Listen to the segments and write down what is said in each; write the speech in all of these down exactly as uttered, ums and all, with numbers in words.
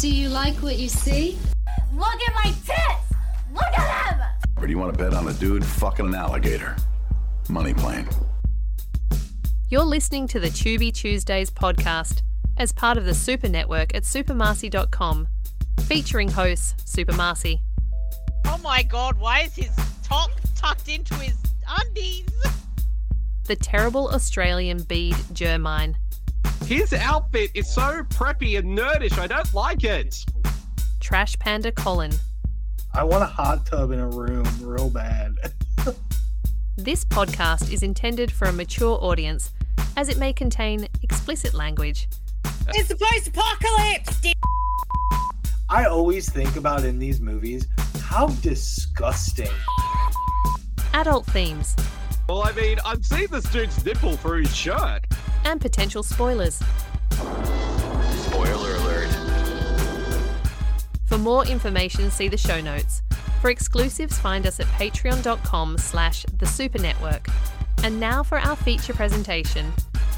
Do you like what you see? Look at my tits! Look at them! Or do you want to bet on a dude fucking an alligator? Money plane. You're listening to the Tubi Tuesdays podcast as part of the Super Network at super marcy dot com, featuring hosts Super Marcy. Oh my god, why is his top tucked into his undies? The terrible Australian bead Jermine. His outfit is so preppy and nerdish, I don't like it. Trash Panda Colin. I want a hot tub in a room real bad. This podcast is intended for a mature audience as it may contain explicit language. It's the post-apocalypse! I always think about in these movies how disgusting. Adult themes. Well, I mean, I've seen this dude's nipple through his shirt. And potential spoilers. Spoiler alert. For more information, see the show notes. For exclusives, find us at patreon.com slash the Super Network. And now for our feature presentation.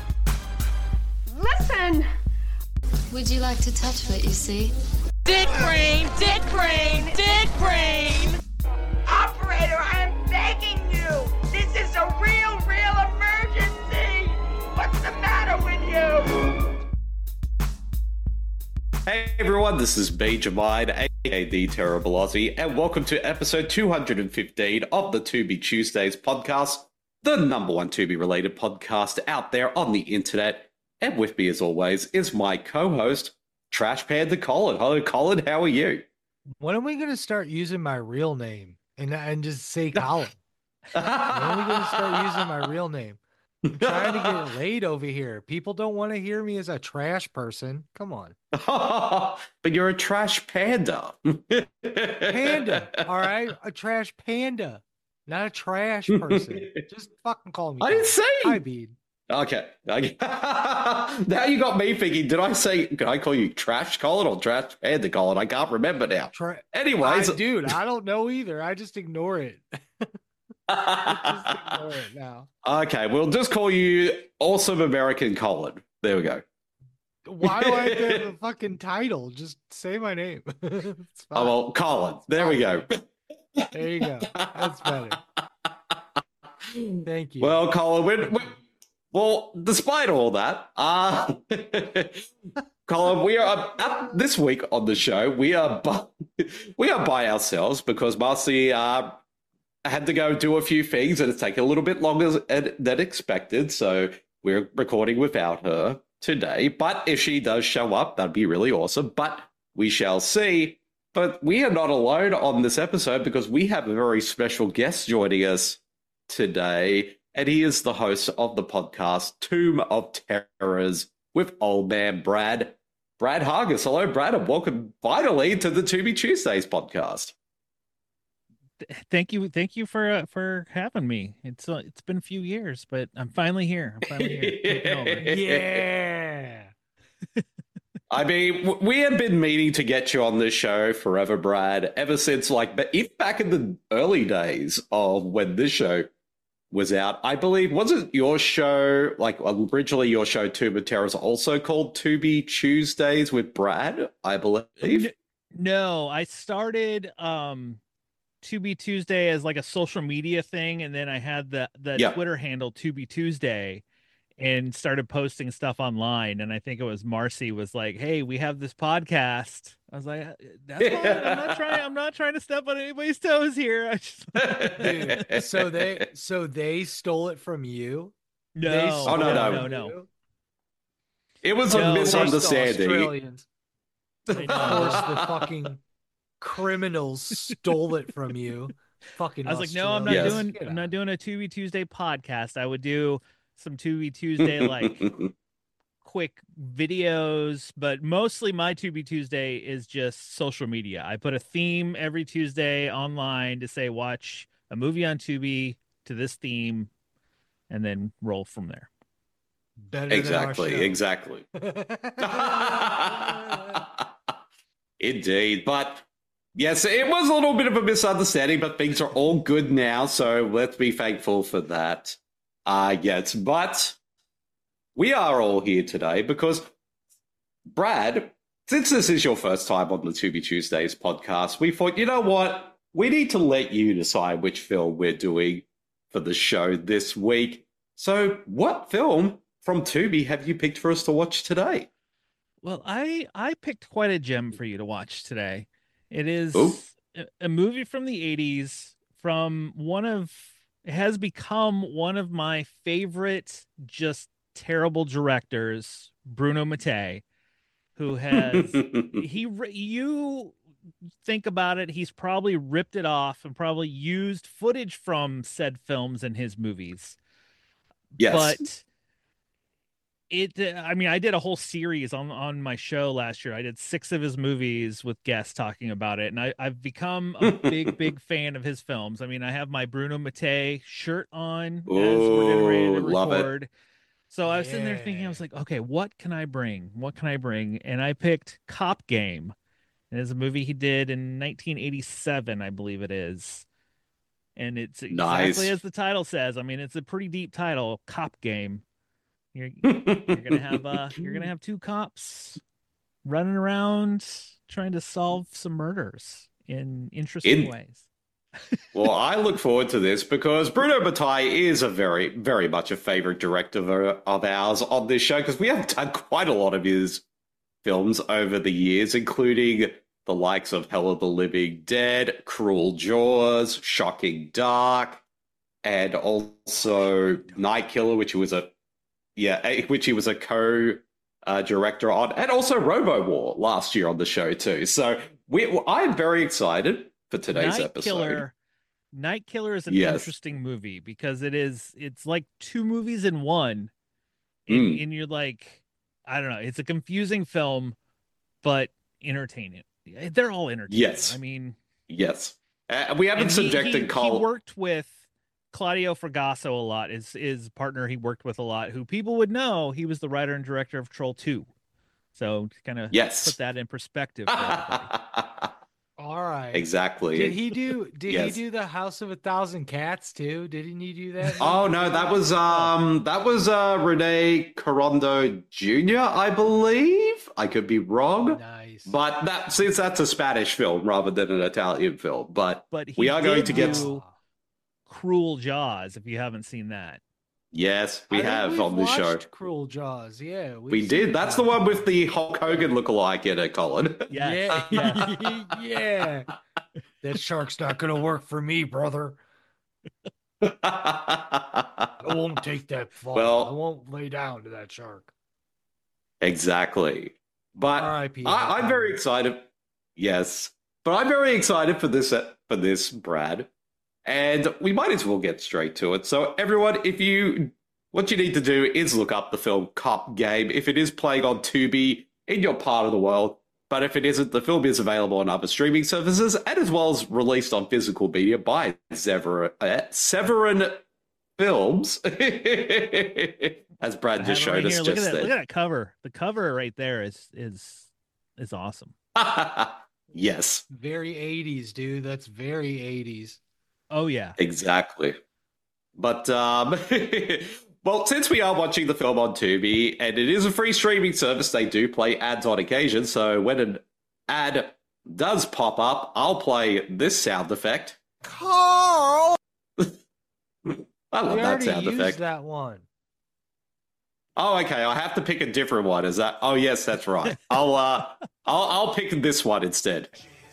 Listen! Would you like to touch what you see? Dick brain! Dick brain! Dick brain! Operator, I am begging you! This is a real, real emergency! What's the matter with you? Hey everyone, this is B. Jamide, aka The Terrible Aussie, and welcome to episode two hundred fifteen of the Tubi Tuesdays podcast, the number one Tubi-related podcast out there on the internet. And with me, as always, is my co-host, Trash Panda Colin. Hello, Colin. How are you? When are we going to start using my real name and and just say Colin? When are we going to start using my real name? I'm trying to get laid over here. People don't want to hear me as a trash person. Come on. But you're a trash panda. Panda. All right. A trash panda. Not a trash person. Just fucking call me. I didn't say. Hi, Bede. Okay. okay. Now you got me thinking, did I say, can I call you Trash Colin or Trash Panda Colin? I can't remember now. Tra- Anyways. I, dude, I don't know either. I just ignore it. I just ignore it now. Okay, we'll just call you Awesome American Colin. There we go. Why do I have to have a fucking title? Just say my name. It's fine. Oh, well, Colin. There we go. There you go. That's better. Thank you. Well, Colin, we're, we're, well, despite all that, uh, Colin, we are uh, this week on the show. We are by, we are by ourselves because Marcy uh, had to go do a few things, and it's taken a little bit longer than expected. So we're recording without her today. But if she does show up, that'd be really awesome. But we shall see. But we are not alone on this episode because we have a very special guest joining us today. And he is the host of the podcast Tomb of Terrors with Old Man Brad. Brad Hargis. Hello, Brad, and welcome finally to the Tubi Tuesdays podcast. Thank you, thank you for uh, for having me. It's uh, it's been a few years, but I'm finally here. I'm finally here. Yeah. I mean, w- we have been meaning to get you on this show forever, Brad, ever since, like, but even back in the early days of when this show was out, I believe, wasn't your show, like, originally your show, Tomb of Terrors, also called Tubi Tuesdays with Brad, I believe? No, I started um, Tubi Tuesday as, like, a social media thing, and then I had the, the Yeah. Twitter handle Tubi Tuesday and started posting stuff online, and I think it was Marcy was like, hey, we have this podcast. I was like, that's fine. I'm not trying I'm not trying to step on anybody's toes here. I just Dude, so they so they stole it from you? No. They Oh, stole no, it no. from no, no. you? It was No, a of course the misunderstanding. Australians. I Of know. course, the fucking criminals stole it from you. Fucking I was like, no, I'm not Yes. doing Get I'm out. not doing a Tubi Tuesday podcast. I would do some Tubi Tuesday like quick videos, but mostly my Tubi Tuesday is just social media. I put a theme every Tuesday online to say watch a movie on Tubi to this theme, and then roll from there. Better Exactly, than our show. exactly. Indeed, but yes, it was a little bit of a misunderstanding, but things are all good now, so let's be thankful for that. Uh, yes, but we are all here today because Brad since this is your first time on the To Be Tuesdays podcast, we thought, you know what? We need to let you decide which film we're doing for the show this week. So what film from Tubi have you picked for us to watch today? Well, I I picked quite a gem for you to watch today. It is Ooh. a, a movie from the eighties from one of it has become one of my favorite just terrible directors, Bruno Mattei, who has he you think about it, he's probably ripped it off and probably used footage from said films in his movies. Yes. But it, I mean, I did a whole series on, on my show last year. I did six of his movies with guests talking about it. And I, I've become a big, big fan of his films. I mean, I have my Bruno Mattei shirt on as we're getting ready to love it. record. So I was sitting there thinking, I was like, okay, what can I bring? What can I bring? And I picked Cop Game. It is a movie he did in nineteen eighty-seven, I believe it is. And it's Nice. exactly as the title says. I mean, it's a pretty deep title, Cop Game. You're, you're gonna have uh, you're gonna have two cops running around trying to solve some murders in interesting In- ways. Well, I look forward to this because Bruno Mattei is a very, very much a favorite director of, of ours on this show because we have done quite a lot of his films over the years, including the likes of Hell of the Living Dead, Cruel Jaws, Shocking Dark, and also Night Killer, which he was a yeah, which he was a co uh, director on, and also Robo War last year on the show too. So we, I'm very excited for today's Night episode. Killer, Night Killer is an Yes. interesting movie because it is it's like two movies in one, and, Mm. and you're like, I don't know, it's a confusing film, but entertaining. They're all entertaining. Yes. I mean, Yes, uh, we haven't and he- subjected he, Cole. He worked with Claudio Fragasso a lot. Is his partner he worked with a lot, who people would know he was the writer and director of Troll two. So to kind of Yes. put that in perspective. For everybody. All right. Exactly. Did he do? Did Yes. he do the House of a Thousand Cats too? Didn't he do that? Oh no, that was um that was uh Rene Corondo Junior, I believe. I could be wrong. Nice. But that since that's a Spanish film rather than an Italian film. But, But he we are going did to get do Cruel Jaws, if you haven't seen that. yes, we I think have we've on this show. watched Cruel Jaws. Yeah, we've We seen did. That's that. the one with the Hulk Hogan lookalike in it, Colin. Yes, Yeah, yes. yeah. That shark's not gonna work for me, brother. I won't take that fall. Well- I won't lay down to that shark. Exactly. But R I P I, I'm very excited. Yes, but I'm very excited for this for this, Brad. And we might as well get straight to it. So, everyone, if you what you need to do is look up the film Cop Game if it is playing on Tubi in your part of the world. But if it isn't, the film is available on other streaming services and as well as released on physical media by Severin, uh, Severin Films, as Brad I just have it right showed us here. just Look at that! then. Look at that cover. The cover right there is is is awesome. Yes, Very eighties, dude. That's very eighties. Oh yeah. exactly. But, um, well, since we are watching the film on Tubi, and it is a free streaming service, they do play ads on occasion. So when an ad does pop up, I'll play this sound effect. Carl! I love We that already sound used effect. that one. Oh, okay. I have to pick a different one. Is that? Oh, yes, that's right. I'll uh, I'll I'll pick this one instead.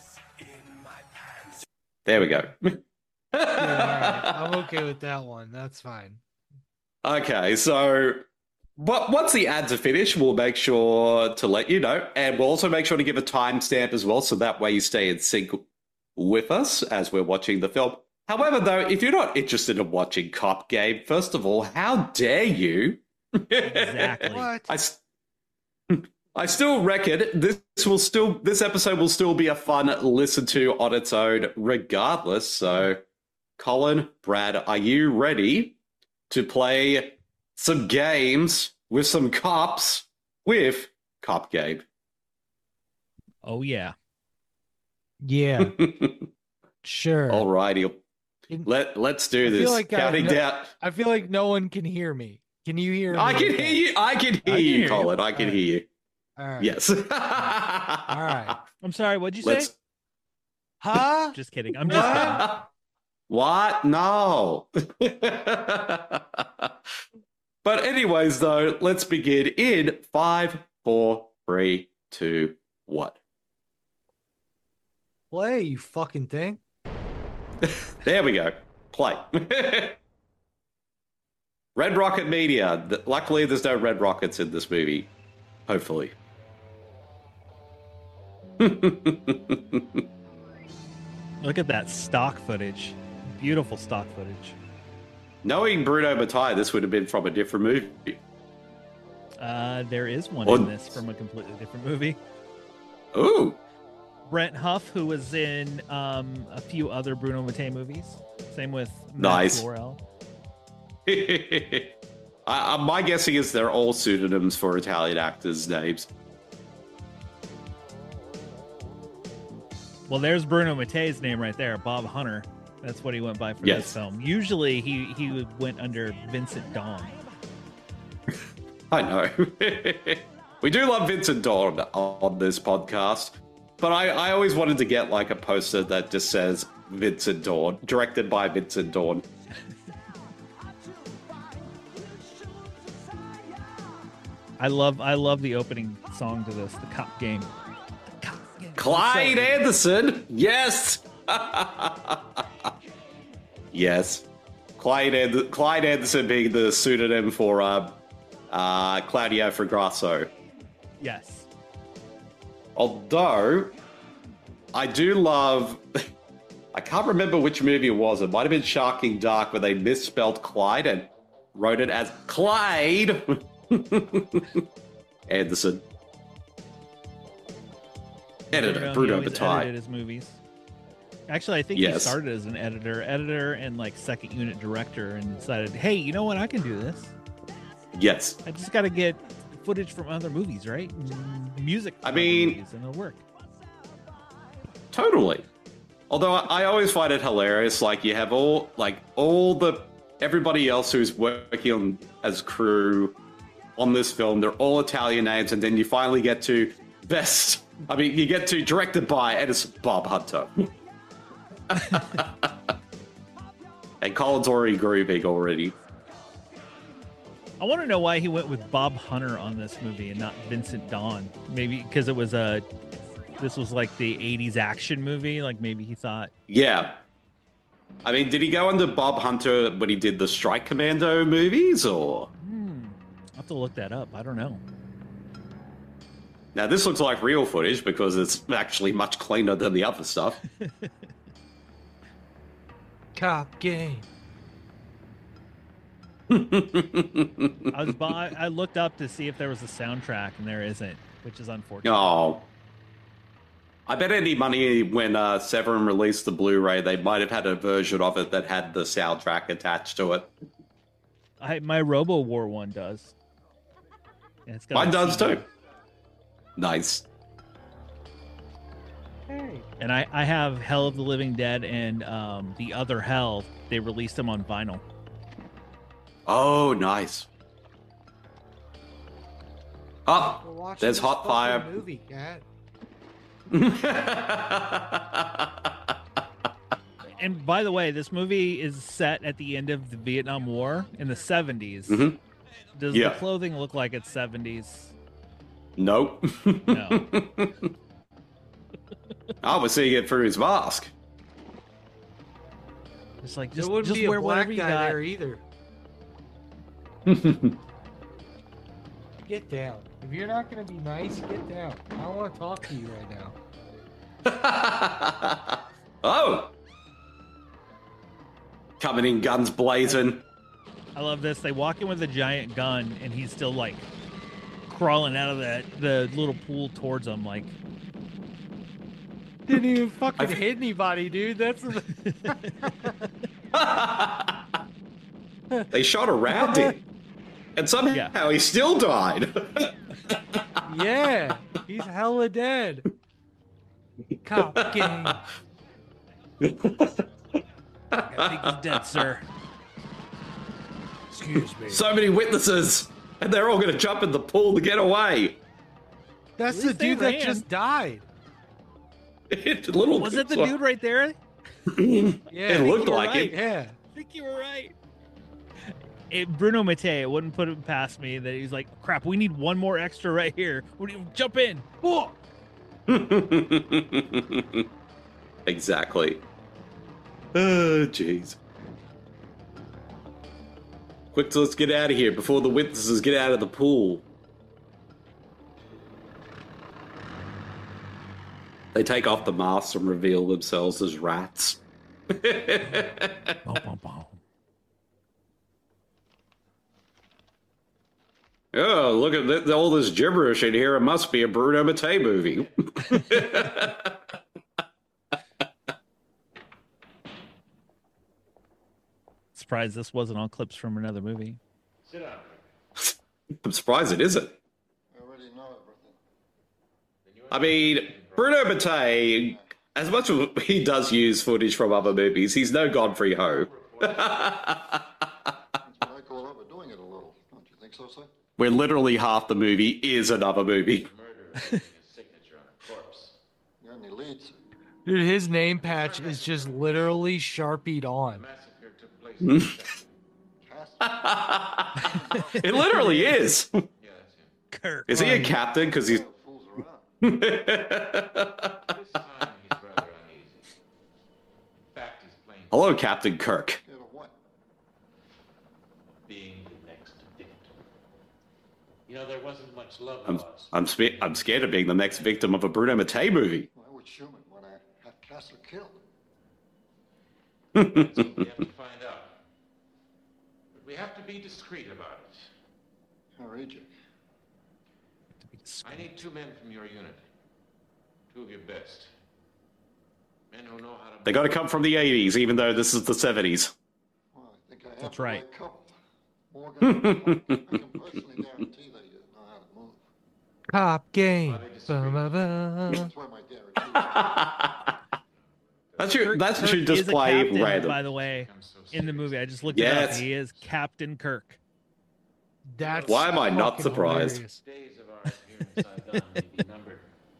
There we go. Yeah, all right. I'm okay with that one. That's fine. Okay, so but once the ads are finished, we'll make sure to let you know, and we'll also make sure to give a timestamp as well, so that way you stay in sync with us as we're watching the film. However, though, if you're not interested in watching Cop Game, first of all, how dare you? Exactly. What? I, s- I still reckon this will still this episode will still be a fun listen to on its own, regardless. So, Colin, Brad, are you ready to play some games with some cops with Cop Game? Oh yeah. Yeah, sure. Alrighty, let let's do I feel this. like I- Counting no- down. I feel like no one can hear me. Can you hear me? I can hear you. I can hear can you, hear you. Colin. I can Alright. hear you. All right. Yes. right. I'm sorry. What'd you Let's- say? Huh? Just kidding. I'm just kidding. What? No. But anyways, though, let's begin in five, four, three, two, one. Play, you fucking thing. There we go. Play. Red Rocket Media. Th- Luckily, there's no red rockets in this movie. Hopefully. Look at that stock footage. Beautiful stock footage. Knowing Bruno Mattei, this would have been from a different movie. Uh, there is one Oh. in this from a completely different movie. Ooh. Brent Huff, who was in um, a few other Bruno Mattei movies. Same with Matt Nice. Laurel. I, I, my guessing is they're all pseudonyms for Italian actors' names. Well, there's Bruno Mattei's name right there, Bob Hunter. That's what he went by for Yes. this film. Usually, he he went under Vincent Dawn. I know. We do love Vincent Dawn on this podcast, but I, I always wanted to get like a poster that just says Vincent Dawn, directed by Vincent Dawn. I love I love the opening song to this, the Cop Game. Clyde Anderson, yes, yes. Clyde and Clyde Anderson being the pseudonym for uh, uh, Claudio Fragrasso. Yes. Although I do love, I can't remember which movie it was. It might have been Sharking Dark, where they misspelled Clyde and wrote it as Clyde Anderson. Editor Bruno he always Mattei. edited his movies. Actually, I think Yes. he started as an editor, editor, and like second unit director, and decided, hey, you know what? I can do this. Yes. I just got to get footage from other movies, right? Mm, Music. I from mean- other movies, and it'll work. Totally. Although I I always find it hilarious, like you have all like all the everybody else who's working on as crew on this film, they're all Italian names, and then you finally get to best. I mean, you get to directed by, and it's Bob Hunter. And Colin's already grooving already. I want to know why he went with Bob Hunter on this movie and not Vincent Dawn. Maybe because it was a, this was like the eighties action movie. Like maybe he thought, Yeah. I mean, did he go under Bob Hunter when he did the Strike Commando movies, or? hmm, I'll have to look that up. I don't know. Now, this looks like real footage because it's actually much cleaner than the other stuff. Cop Game. I was by, I looked up to see if there was a soundtrack, and there isn't, which is unfortunate. Oh. I bet any money when uh, Severin released the Blu-ray, they might have had a version of it that had the soundtrack attached to it. I, my Robo War one does. Yeah, it's got Mine a does C D. too. Nice. Hey. And I, I have Hell of the Living Dead and um, the other Hell. They released them on vinyl. Oh, nice. Oh, We're watching there's this Hot fucking Fire. movie, cat. And by the way, this movie is set at the end of the Vietnam War in the seventies. Mhm. Does Yeah. the clothing look like it's seventies? Nope. No. I was seeing it through his mask. It's like There just, wouldn't just be a wear black whatever you guy got. there either. Get down. If you're not going to be nice, get down. I don't want to talk to you right now. Oh! Coming in guns blazing. I love this. They walk in with a giant gun, and he's still like crawling out of that the little pool towards them. Like Didn't even fucking I've- hit anybody, dude. That's They shot around him. And somehow Yeah. he still died. yeah. He's hella dead. Cop game. I think he's dead, sir. Excuse me. So many witnesses. And they're all going to jump in the pool to get away. That's At the least they dude that ran. just died. It little Was it the so- dude right there? Yeah, It looked you were like right. it. Yeah. I think you were right. It, Bruno Mattei, it wouldn't put it past me that he's like, crap, we need one more extra right here. What do you jump in? Whoa! Exactly. Oh, jeez. Quick, let's get out of here before the witnesses get out of the pool. They take off the masks and reveal themselves as rats. Boom, boom, boom. Oh, look at th- all this gibberish in here. It must be a Bruno Mattei movie. Surprised this wasn't all clips from another movie. Sit down. I'm surprised it isn't. I already know everything. I mean, Bruno Mattei, as much as he does use footage from other movies, he's no Godfrey Ho. That's what I call overdoing it a little. Don't you think so, sir? Where literally half the movie is another movie. Murder is leaving a signature on a corpse. You got any leads? Dude, his name patch is just literally Sharpied on. Massacre took place in the It literally is. Yeah, that's him. Kirk. Is he a captain? Because he's... Fools around. This time he's rather uneasy. In fact, he's playing Hello, Captain Kirk. scared of what? Being the next victim. You know, there wasn't much love I'm, lost. I'm, spe- I'm scared of being the next victim of a Bruno Mattei movie. Why would Schumann want to have Castle killed? That's what we have to find out. But we have to be discreet about it. How are you? I need two men from your unit. Two of your best. Men who know how to... They got to come from the eighties, even though this is the seventies. Well, I think I have That's the right. couple. Morgan, I can personally guarantee that you know how to move. Cop game. Why they discreet? Ba-ba-ba. That's why my guarantee That's your, that Kirk should is a display captain, random. by the way, I'm so in the serious. movie. I just looked it up. Yes. He is Captain Kirk. That's Why am I not fucking surprised? hilarious. Days of our appearance Saigon may be numbered.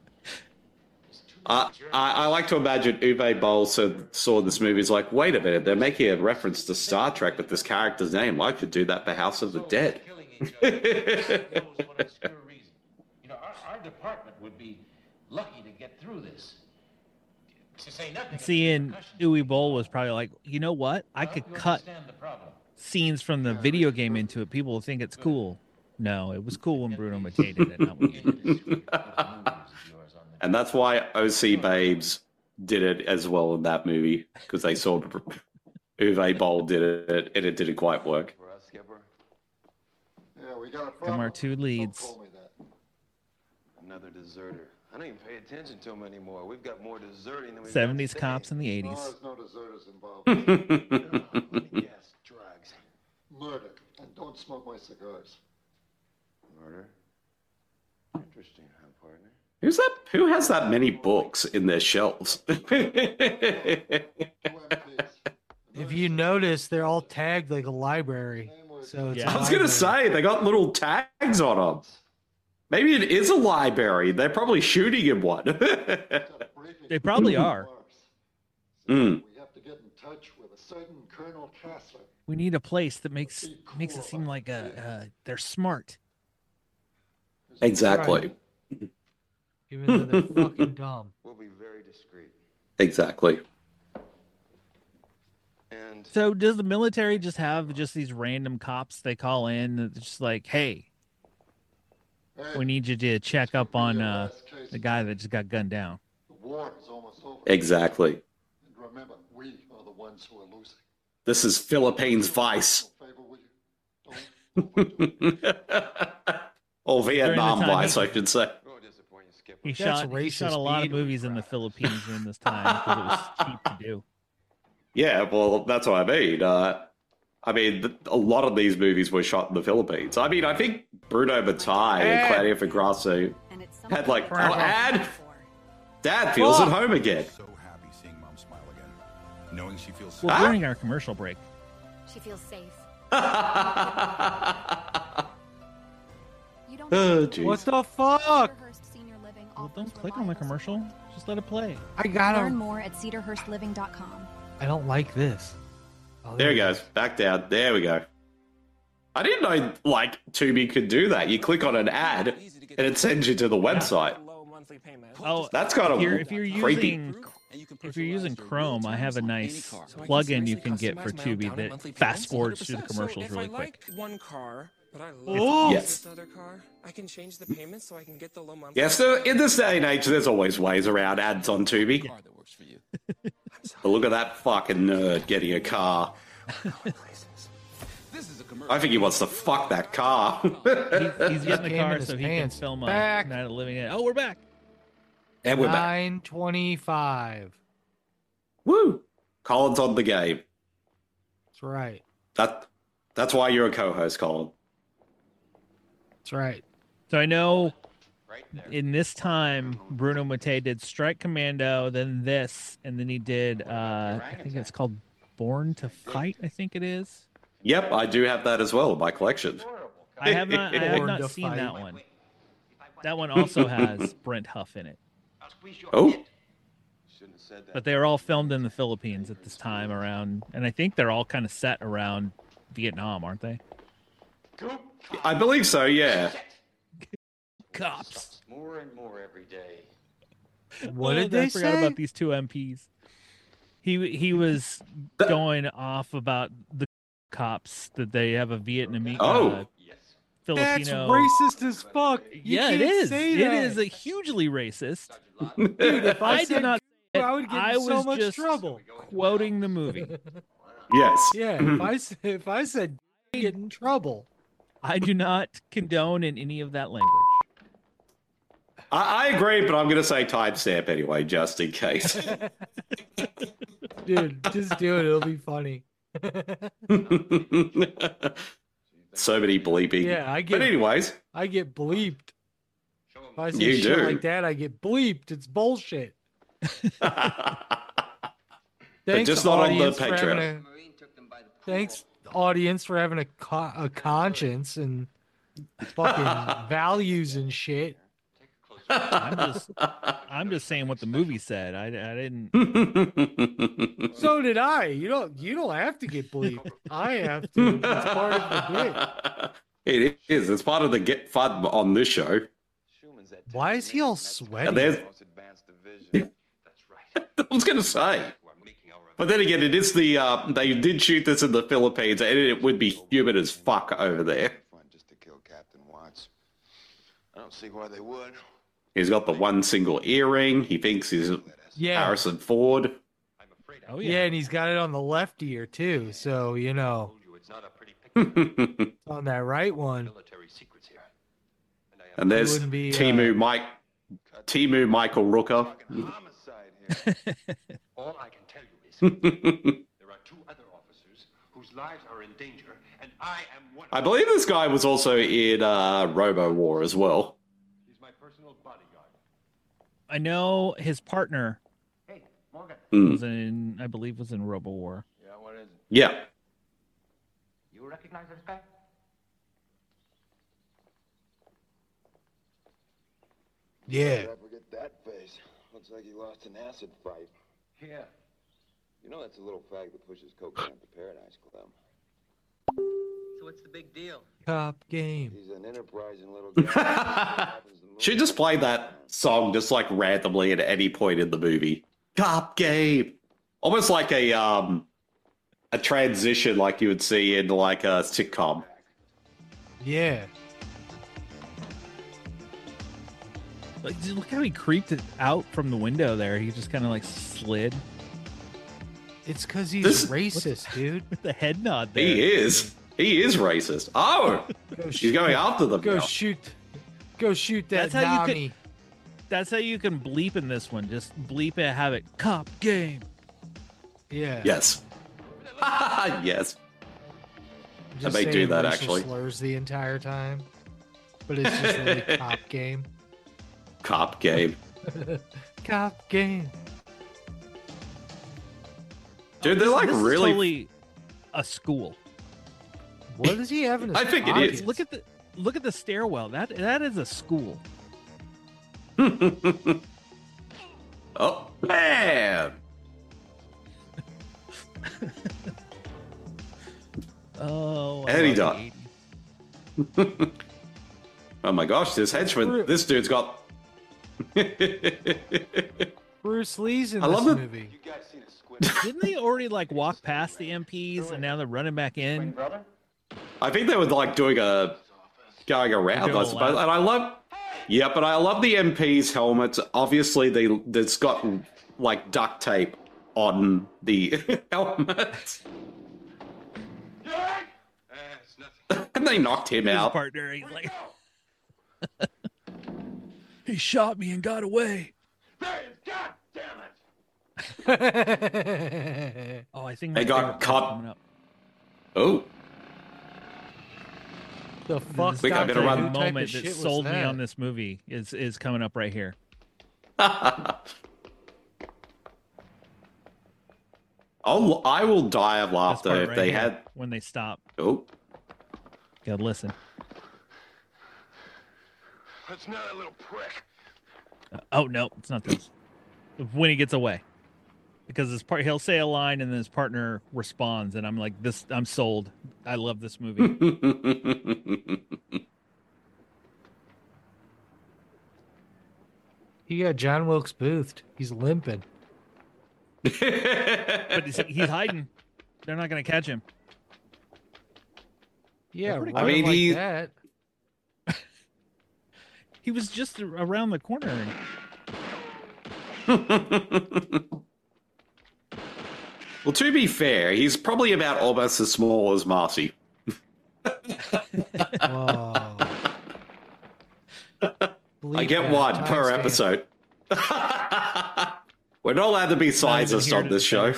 I, I, I like to imagine Uwe Boll saw, saw this movie. He's like, wait a minute, they're making a reference to Star Trek with this character's name. I could do that for House of the Dead. Killing each other knows what obscure reason. You know, our, our department would be lucky to get through this. To say nothing of the Seeing repercussions. Uwe Boll was probably like, you know what? I Well, could you cut understand the problem. scenes from the video game into it. People will think it's cool. No, it was cool when Bruno Mattei did it, not when you did. And that's why O C Babes did it as well in that movie, because they saw Uwe Boll did it, and it didn't quite work. For us, Skipper? Yeah, we got a Come problem. our two leads. Don't call me that. Another deserter. I don't even pay attention to him anymore. We've got more deserting than we've seventies got cops in the No, eighties. there's no deserters involved. Let me guess. Drugs. Murder. And don't smoke my cigars. Murder. Interesting, huh, partner? Who's that? Who has that many books in their shelves? Two M Ps. If you notice, they're all tagged like a library. So it's Yeah. a I was gonna library. say they got little tags on them. Maybe it is a library. They're probably shooting in one. They probably are. Mm. We have to get in touch with a certain Colonel Kessler. We need a place that makes makes it seem like uh, uh, they're smart. Exactly. Even though they're fucking dumb. We'll be very discreet. Exactly. And So does the military just have just these random cops they call in that's just like, hey, Hey, we need you to check up on uh, last case. the guy that just got gunned down. The war is almost over. Exactly. And remember, we are the ones who are losing. This is Philippines Vice. No favor, will you? Don't overdo it. Or Vietnam time Vice, he- I should say. oh, disappoint you, Skipper. He That's shot he shot a racist, lot of Pete. movies in the Philippines during this time because it was cheap to do. Yeah, well, that's what I mean. Uh, I mean, th- a lot of these movies were shot in the Philippines. I mean, I think Bruno Mattei and Claudia Fagrasso had like, oh, and Dad feels at home again. So happy seeing Mom smile again, knowing she feels Well, Ah? during our commercial break, She feels safe. Oh, You don't jeez. What the fuck? rehearsed senior Well, don't click on the commercial. Just let it play. I gotta. Learn more at cedar hurst living dot com. I don't like this. Oh, There he goes. Back down. There we go. I didn't know, like, Tubi could do that. You click on an ad, and it sends you to the website. Oh, That's kind of if you're, if you're creepy. using if you're using Chrome, I have a nice plugin you can get for Tubi that fast forwards through the commercials really quick. One car, but I love Oh. Yes. this other car. I can change the payments so I can get the low monthly. Yeah, so in this day and age, there's always ways around ads on Tubi. But look at that fucking nerd getting a car. I think he wants to fuck that car. He, he's getting the Came car in his so he pants. can film a Back. Night of Living It. Oh, we're back. And we're back. nine twenty-five. Woo! Colin's on the game. That's right. That that's why you're a co-host, Colin. That's right. So I know in this time, Bruno Mattei did Strike Commando, then this, and then he did, uh, I think it's called Born to Fight, I think it is. Yep, I do have that as well in my collection. I have not, I have Born not to seen Fight. that one. That one also has Brent Huff in it. Oh, But they were all filmed in the Philippines at this time around, and I think they're all kind of set around Vietnam, aren't they? I believe so. Yeah. Cops. More and more every day. What Oh, did they I forgot say? about these two M Ps. He he was going off about the cops that they have a Vietnamese Oh. uh, That's Filipino. racist as fuck. You yeah, it can't is. say It that. is a hugely racist. Dude, if I, I said did not. I would get in I so was much just trouble. quoting the movie. Yes. Yeah, if I said, if I said get in trouble. I do not condone in any of that language. I, I agree, but I'm going to say timestamp anyway, just in case. Dude, just do it. It'll be funny. So many bleeping. Yeah, I get. But anyways, I get bleeped. If I say You shit do. like that, I get bleeped. It's bullshit. but Thanks, just not on the audience, for having Patreon. a- Thanks, audience, for having a, co- a conscience and fucking values and shit. I'm just, I'm just saying what the movie said. I, I didn't. So did I. You don't. You don't have to get bleeped. I have to. It's part of the bit. It is. It's part of the get fun on this show. Why is he all And sweaty? there's. I was going to say. But then again, it is the. Uh, they did shoot this in the Philippines, and it would be humid as fuck over there. Just to kill Captain Watts. I don't see why they would. He's got the one single earring. He thinks he's Yeah. Harrison Ford. Oh Yeah, and he's got it on the left ear too. So you know, it's on that right one. And there's wouldn't be, uh, Timu Mike, Timu Michael Rooker. All I can tell you is there are two other officers whose lives are in danger, and I am one. I believe this guy was also in uh, Robo War as well. He's my personal bodyguard. I know his partner Hey, Morgan. Mm. was in, I believe, was in Robo War. Yeah, what is it? Yeah. You recognize this guy? Yeah. Never forget that face. Looks like he lost an acid fight. Here. You know that's a little fag that pushes cocaine up the Paradise Club. So what's the big deal? Cop game. He's an enterprising little guy. Should just play that song just like randomly at any point in the movie. Cop game. Almost like a um a transition like you would see in like a sitcom. Yeah. Like, dude, look how he creeped it out from the window there. He just kind of like slid. It's because he's This- racist, dude. With the head nod there. He is. He is racist. Oh, Go she's going after them Go now. shoot. Go shoot that That's how you Nami. could. That's how you can bleep in this one. Just bleep it. Have it. Cop game. Yeah. Yes. Yes. Just may saying do that, racial actually. Slurs the entire time, but it's just really cop game. Cop game. Cop game. Dude, they're like This is really. totally a school. What does he have in his I think it pocket? is. Look at the look at the stairwell. That that is a school. Oh, man! Oh, and he died. Oh my gosh, this henchman, this dude's got. Bruce Lee's in I this love it. movie. Didn't they already like walk past the M Ps and now they're running back in? I think they were like doing a going around, Doing I a suppose. lap. And I love, yeah, but I love the M Ps' helmets. Obviously, they it's got like duct tape on the helmet, and they knocked him His out. partner, he's like, he shot me and got away. God damn it! Oh, I think They my got favorite part's caught- coming up. Oh, The fuck? Quick, I better The run. moment shit that was sold me that? on this movie is is coming up right here. I'll, I will die of This laughter part if right they here, had. when they stop. Oh, Gotta listen. That's not a little prick. Uh, oh no, it's not this. When he gets away, because his part, he'll say a line and then his partner responds, and I'm like, this, I'm sold. I love this movie. He got John Wilkes Booth. He's limping. But he's, he's hiding. They're not gonna catch him. Yeah, pretty right I mean, like he- that. He was just around the corner. Well, to be fair, he's probably about almost as small as Marcy. Whoa. I get one per episode. We're not allowed to be sizist on this show.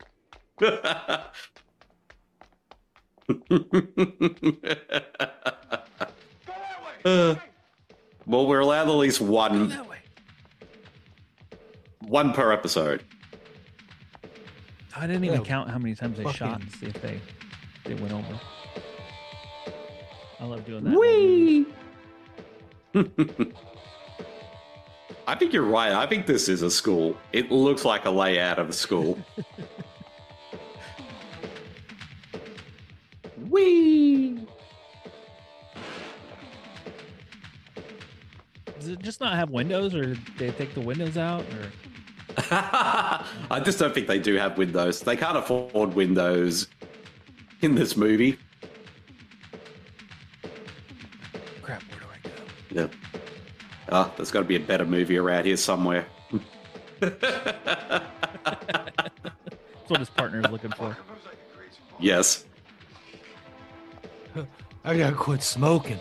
Uh, well, we're allowed at least one. One per episode. I didn't even Yeah, count how many times they fucking- shot and see if they they went over. I love doing that. Whee! I think you're right. I think this is a school. It looks like a layout of a school. Whee! Does it just not have windows, or did they take the windows out? Or I just don't think they do have windows. They can't afford windows in this movie. crap? Where do I go? Yeah. Ah, there's got to be a better movie around here somewhere. That's what his partner is looking for. Yes. I gotta quit smoking.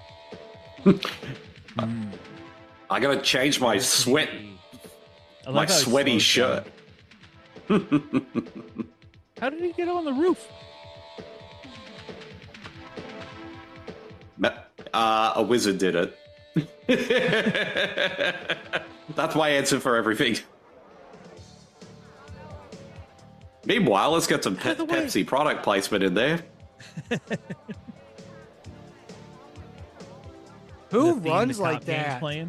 I gotta change my sweat, I my like how he sweaty slows down. shirt. How did he get on the roof? Ma- Uh, a wizard did it. That's my answer for everything. Meanwhile, let's get some Pe- Pepsi product placement in there. Who The theme runs the like cop game's that? Playing?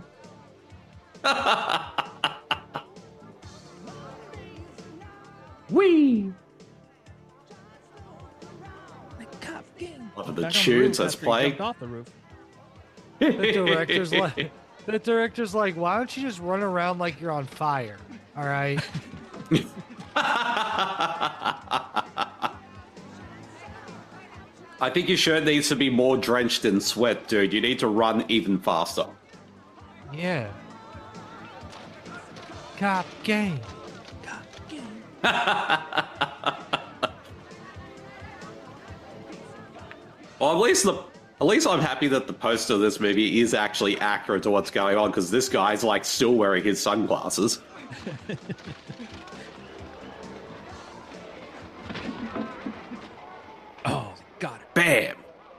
Whee! The cop game. Love the Back on the tunes roof that's after he playing. jumped off the roof. The director's like, the director's like, why don't you just run around like you're on fire? All right. I think your shirt needs to be more drenched in sweat, dude. You need to run even faster. Yeah. Cop game. Well, at least the at least I'm happy that the poster of this movie is actually accurate to what's going on, because this guy's like still wearing his sunglasses. Oh, got it. Bam!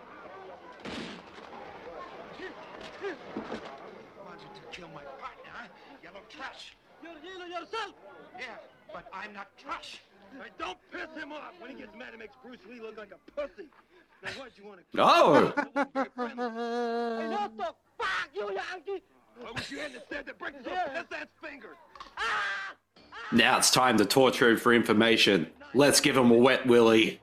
Wanted to kill my partner, huh? Yellow trash. You're the hero yourself. Yeah, but I'm not trash. I don't piss him off. When he gets mad, it makes Bruce Lee look like a pussy. Now what do you want to? Oh! Hey, what the fuck, you Yankee? I wish you hadn't said that. Break this off. That's that finger. Now it's time to torture him for information. Let's give him a wet willy.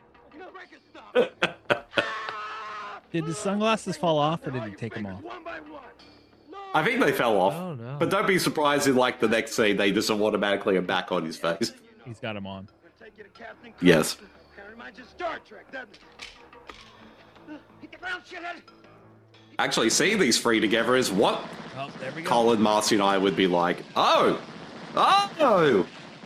Did the sunglasses fall off, or did he take them off? I think they fell off. Oh, no. But don't be surprised in like the next scene they just automatically are back on his face. He's got them on. Yes. Reminds you of Star Trek, doesn't it? Hit the ground, shithead. Actually, seeing these three together is what Oh, there we go. Colin, Marcy, and I would be like. Oh! Oh!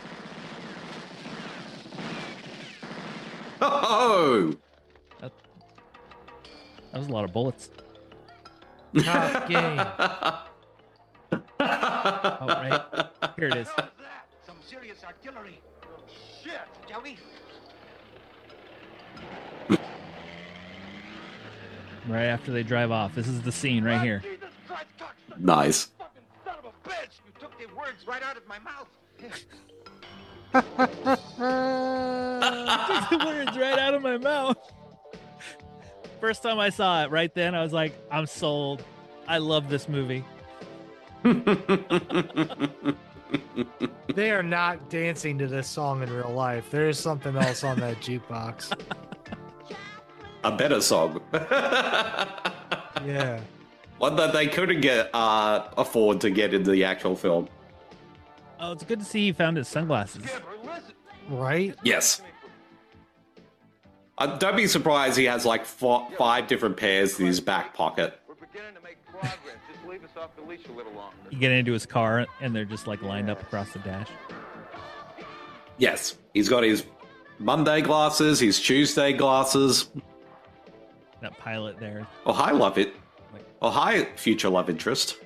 Oh! That, that was a lot of bullets. Top game. Oh, right. Here it is. Some serious artillery. Oh, shit, shall we? Right after they drive off. This is the scene right here. Nice. Son of a bitch! You took the words right out of my mouth. Took the words right out of my mouth. First time I saw it, right then, I was like, I'm sold. I love this movie. They are not dancing to this song in real life. There is something else on that jukebox. A better song. Yeah. One that they couldn't get uh, afford to get into the actual film. Oh, it's good to see he found his sunglasses. Right? Yes. Uh, don't be surprised he has like four, five different pairs in his back pocket. We're beginning to make progress. Just leave us off the leash a little longer. You get into his car, and they're just like lined up across the dash. Yes. He's got his Monday glasses, his Tuesday glasses. That pilot there. Oh, hi, love it. Oh, hi, future love interest.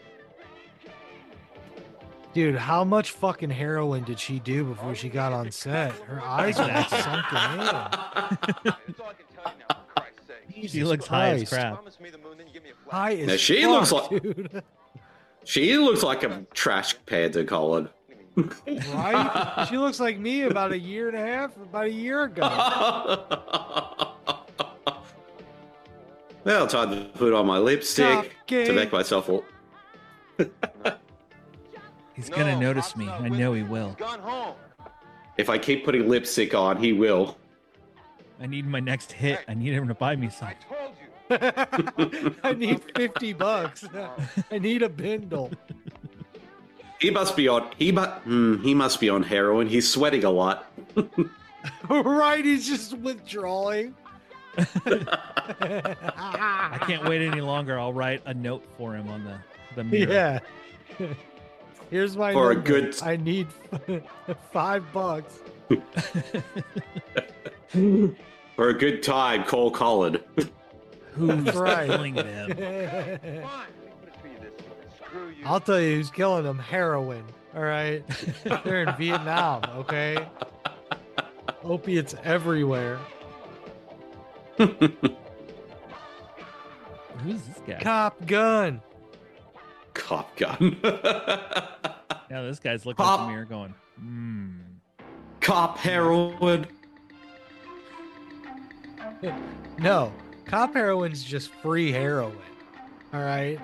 Dude, how much fucking heroin did she do before she got on set? Her eyes are like sunken in. She looks high as crap. High as Now, she fuck, looks like dude. she looks like a trash compared to Colin. Right? She looks like me about a year and a half, about a year ago. Now time to put on my lipstick to make myself look. He's gonna No, notice Hop's me. not I with know me. he will. He's gone home. If I keep putting lipstick on, he will. I need my next hit. I need him to buy me some. I need fifty bucks. I need a bindle. He must be on. He mu- mm, He must be on heroin. He's sweating a lot. Right? He's just withdrawing. I can't wait any longer. I'll write a note for him on the the mirror. Yeah. Here's my For a number. good- I need five bucks. For a good time, call Colin. Who's Right. killing them? I'll tell you who's killing them. Heroin. All right. They're in Vietnam. Okay. Opiates everywhere. Who's this guy? Cop gun. Cop gun. Now this guy's looking Cop. at the mirror going, hmm. Cop heroin. No. Cop heroin's just free heroin. All right.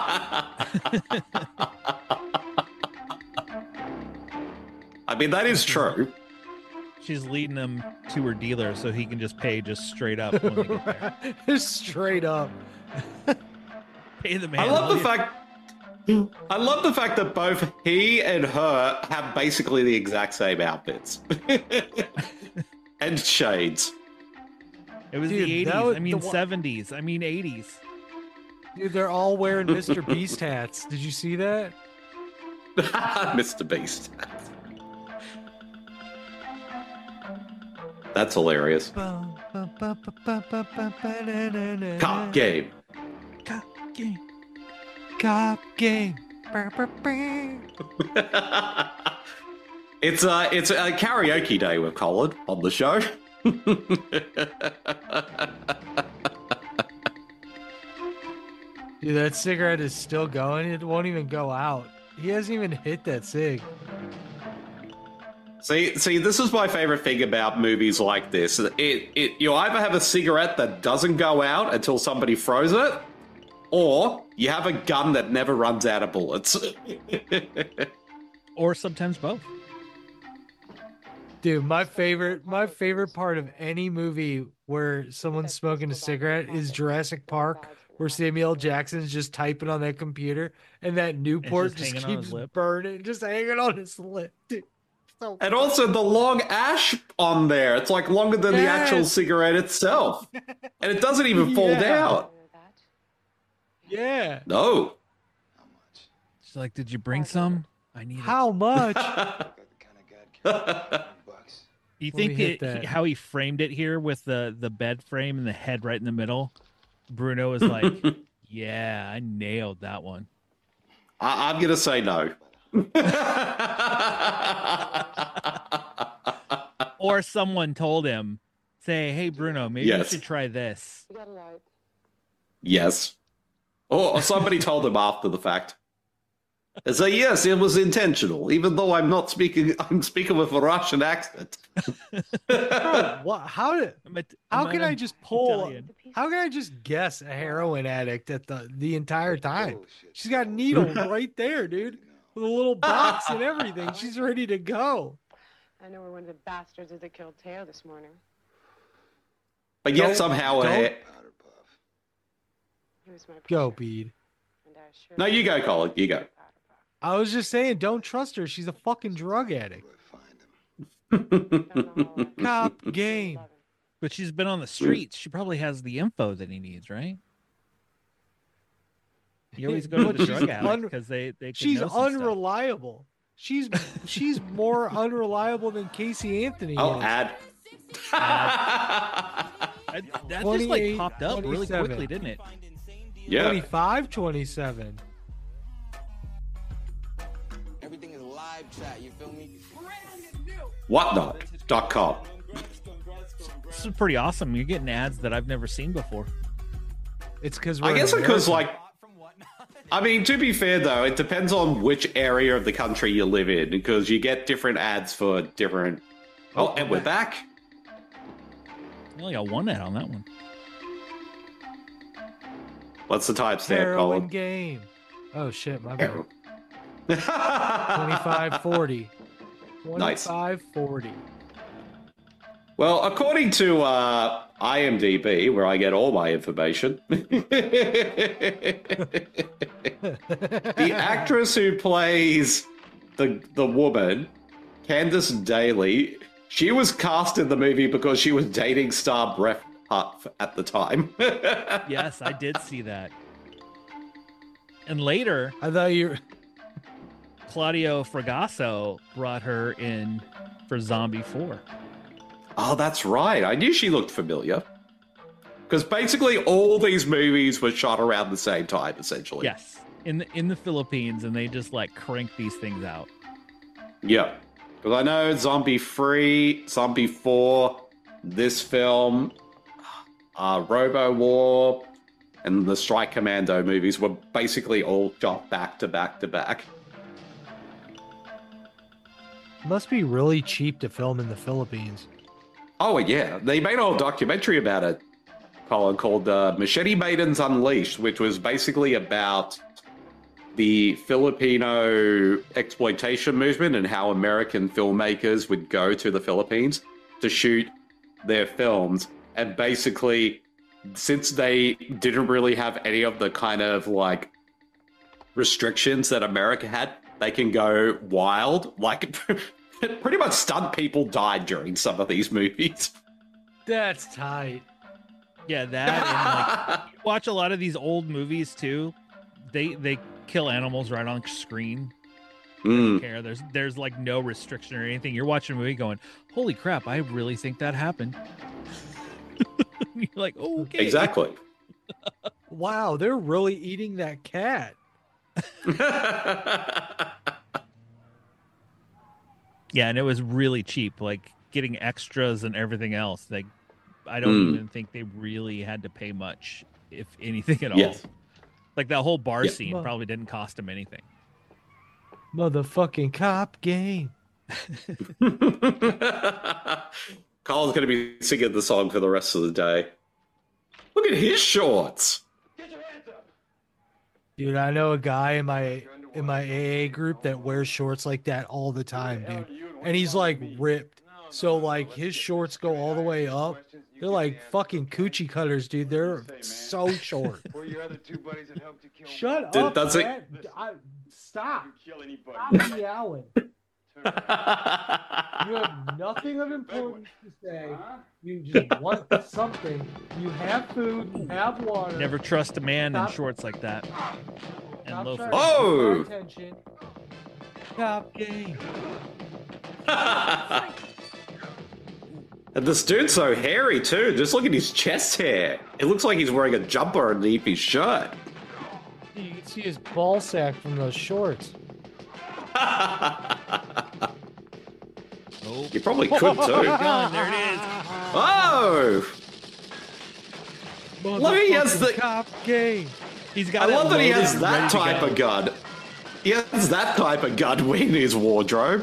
I mean, that is true. She's leading him to her dealer so he can just pay just straight up when they get there. Just straight up. Pay the man. I love will the you? fact. I love the fact that both he and her have basically the exact same outfits and shades. It was Dude, the that eighties. was I mean the one- seventies. I mean eighties. Dude, they're all wearing Mister Beast hats. Did you see that? Mister Beast. That's hilarious. Cop game. Cop game. Cop game. It's a it's a karaoke day with Colin on the show. Dude, that cigarette is still going. It won't even go out. He hasn't even hit that cig. See, see, this is my favorite thing about movies like this. It, it, you either have a cigarette that doesn't go out until somebody throws it, or you have a gun that never runs out of bullets. Or sometimes both. Dude, my favorite my favorite part of any movie where someone's smoking a cigarette is Jurassic Park, where Samuel L. Jackson's just typing on that computer and that Newport just just, hanging on his keeps lip. burning, just hanging on his lip. Dude, so And also the long ash on there. It's like longer than the actual Yes. cigarette itself. And it doesn't even fall Yeah. down. Yeah. No. She's like, did you bring some? I need How much? You Let me think hit it, that. he- how he framed it here with the, the bed frame and the head right in the middle? Bruno was like, yeah, I nailed that one. I- I'm going to say no. Or someone told him, say, hey, Bruno, maybe Yes. you should try this. Yes. Or, or somebody told him after the fact. They say, yes, it was intentional, even though I'm not speaking, I'm speaking with a Russian accent. Bro, what, how did I'm at- how I'm can at- I just pull Italian. how can I just guess a heroin addict at the the entire time? She's got needles right there, dude, with a little box and everything. She's ready to go. I know we're one of the bastards that killed Teo this morning. But yet Don't- somehow... don't- eh, He was my Go, Bede. and I sure No, you go, Colin. You go. I was just saying, don't trust her. She's a fucking drug addict. Cop game. But she's been on the streets. She probably has the info that he needs, right? You always go to But the she's drug addict un- because they, they can She's know some stuff. unreliable. She's she's more unreliable than Casey Anthony. Oh, is. ad. I- that just like twenty-eight, popped up really twenty-seven. quickly, didn't it? Yeah. twenty-five, twenty-seven. Everything is live chat, you feel me? Whatnot dot com. This is pretty awesome. You're getting ads that I've never seen before. It's because I guess because, like, I mean, to be fair, though, it depends on which area of the country you live in, because you get different ads for different... Oh, and we're back. You only got one ad on that one. What's the timestamp, heroin Colin? game. Oh shit, my bad. twenty-five forty. Nice. twenty-five forty. Well, according to uh, I M D B, where I get all my information, the actress who plays the the woman, Candace Daly, she was cast in the movie because she was dating star Brett Hart at the time. Yes, I did see that. And later, I thought you were... Claudio Fragasso brought her in for Zombie four. Oh, that's right. I knew she looked familiar. Because basically all these movies were shot around the same time, essentially. Yes, in the in the Philippines, and they just like crank these things out. Yeah. Because I know Zombie three, Zombie four, this film, uh, Robo War, and the Strike Commando movies were basically all shot back to back to back. Must be really cheap to film in the Philippines. Oh, yeah. They made a whole documentary about it, Colin, called uh, Machete Maidens Unleashed, which was basically about the Filipino exploitation movement and how American filmmakers would go to the Philippines to shoot their films. And basically, since they didn't really have any of the kind of like restrictions that America had, they can go wild. Like, pretty much stunt people died during some of these movies. That's tight. Yeah, that and like you watch a lot of these old movies too. They they kill animals right on screen. They don't Mm. care. There's there's like no restriction or anything. You're watching a movie going, holy crap, I really think that happened. You're like, oh, okay. Exactly. Wow, they're really eating that cat. Yeah, and it was really cheap, like getting extras and everything else. Like, I don't Mm. even think they really had to pay much, if anything at Yes. all. Like that whole bar Yeah. scene Well- probably didn't cost them anything. Motherfucking cop game. Colin's going to be singing the song for the rest of the day. Look at his shorts. Dude, I know a guy in my in my A A group that wears shorts like that all the time, dude. And he's like ripped. So like his shorts go all the way up. They're like fucking coochie cutters, dude. They're so short. Shut Dude, up, that's it. man. I, stop. Stop yelling. You have nothing of importance to say. You just want something. You have food. You have water. Never trust a man in Stop. shorts like that. And Stop loafers. trying to Oh! get my attention. Stop game. And this dude's so hairy too. Just look at his chest hair. It looks like he's wearing a jumper underneath his shirt. You can see his ball sack from those shorts. You probably could too. There it is. Oh! Look, he has the cop game. He's I got. love it that he loaded has and that ready to type go. of gun. He has that type of gun in his wardrobe.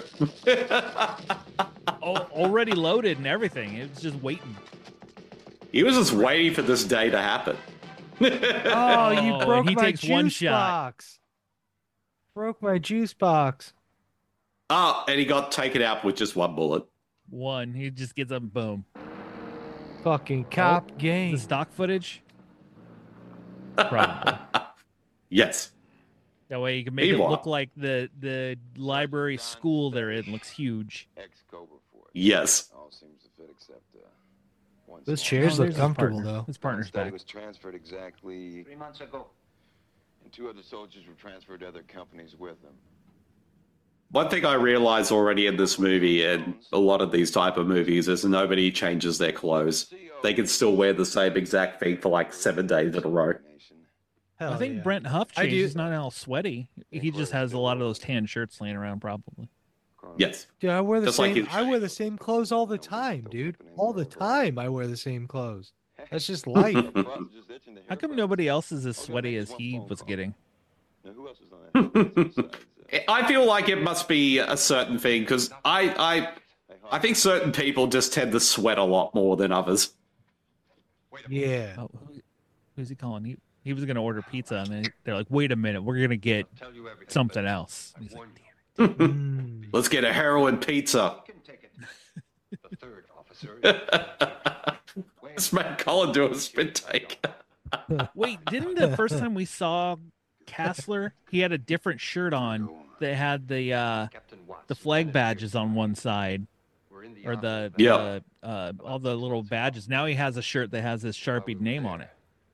Oh, already loaded and everything. It was just waiting. He was just waiting for this day to happen. Oh, you Oh, broke and he my takes juice one shot. box. Broke my juice box. Oh, and he got taken out with just one bullet. One. He just gets up and boom. Fucking cop Oh, game. The stock footage? Probably. Yes. That way you can make Meanwhile- it look like the the library school they're in looks huge. Yes. All seems to fit except uh, one Those small- chairs Oh, look there's his comfortable partner. though. His partner's Armstead back. was transferred exactly Three months ago. and two other soldiers were transferred to other companies with him. One thing I realized already in this movie and a lot of these type of movies is nobody changes their clothes. They can still wear the same exact thing for like seven days in a row. Hell I think yeah. Brent Huff I changed. do- He's not all sweaty. He just has a lot of those tan shirts laying around, probably. Yes. Dude, I wear the Just like same. his- I wear the same clothes all the time, dude. All the time, I wear the same clothes. That's just life. How come nobody else is as sweaty as he was getting? Now, who else was on that? besides, uh, I feel like it must be a certain thing because I, I, I think certain people just tend to sweat a lot more than others. Yeah. Oh, who, who's he calling? He, he was going to order pizza, and then they're like, wait a minute, we're going to get Tell you everything, something but else. I He's like, warned you. Mm. Let's get a heroin pizza. You can take it. The third officer. This man Colin do a spit take. Wait, didn't the first time we saw Kassler, he had a different shirt on that had the uh, Captain Watts. the flag badges on one side, We're in the or the, Yeah. the uh, all the little badges. Now he has a shirt that has his Sharpie name on it.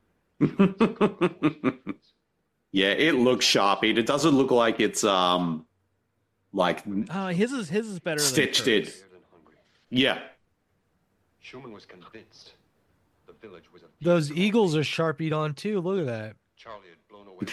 Yeah, it looks sharpie. It doesn't look like it's um, like Uh, his is his is better stitched than in. Kurt's. Yeah. Schumann was convinced the village was a Those eagles are sharpied on too. Look at that. Charlie had blown away.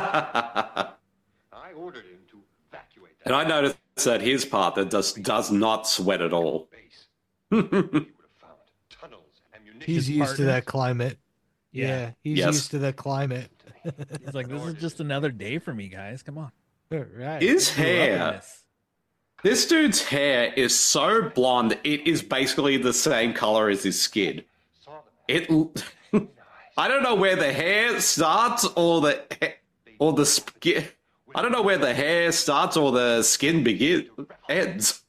I ordered him to evacuate that And I noticed that his partner does does not sweat at all. base. He would have found tunnels, ammunition. He's His used to partner? that climate. Yeah, Yeah. he's Yes. used to that climate. He's like, this is just another day for me, guys. Come on. Right. His Grew up in hair, this. this dude's hair is so blonde, it is basically the same color as his skin. Saw the It, I don't know where the hair starts or the or the skin. I don't know where the hair starts or the skin begins ends.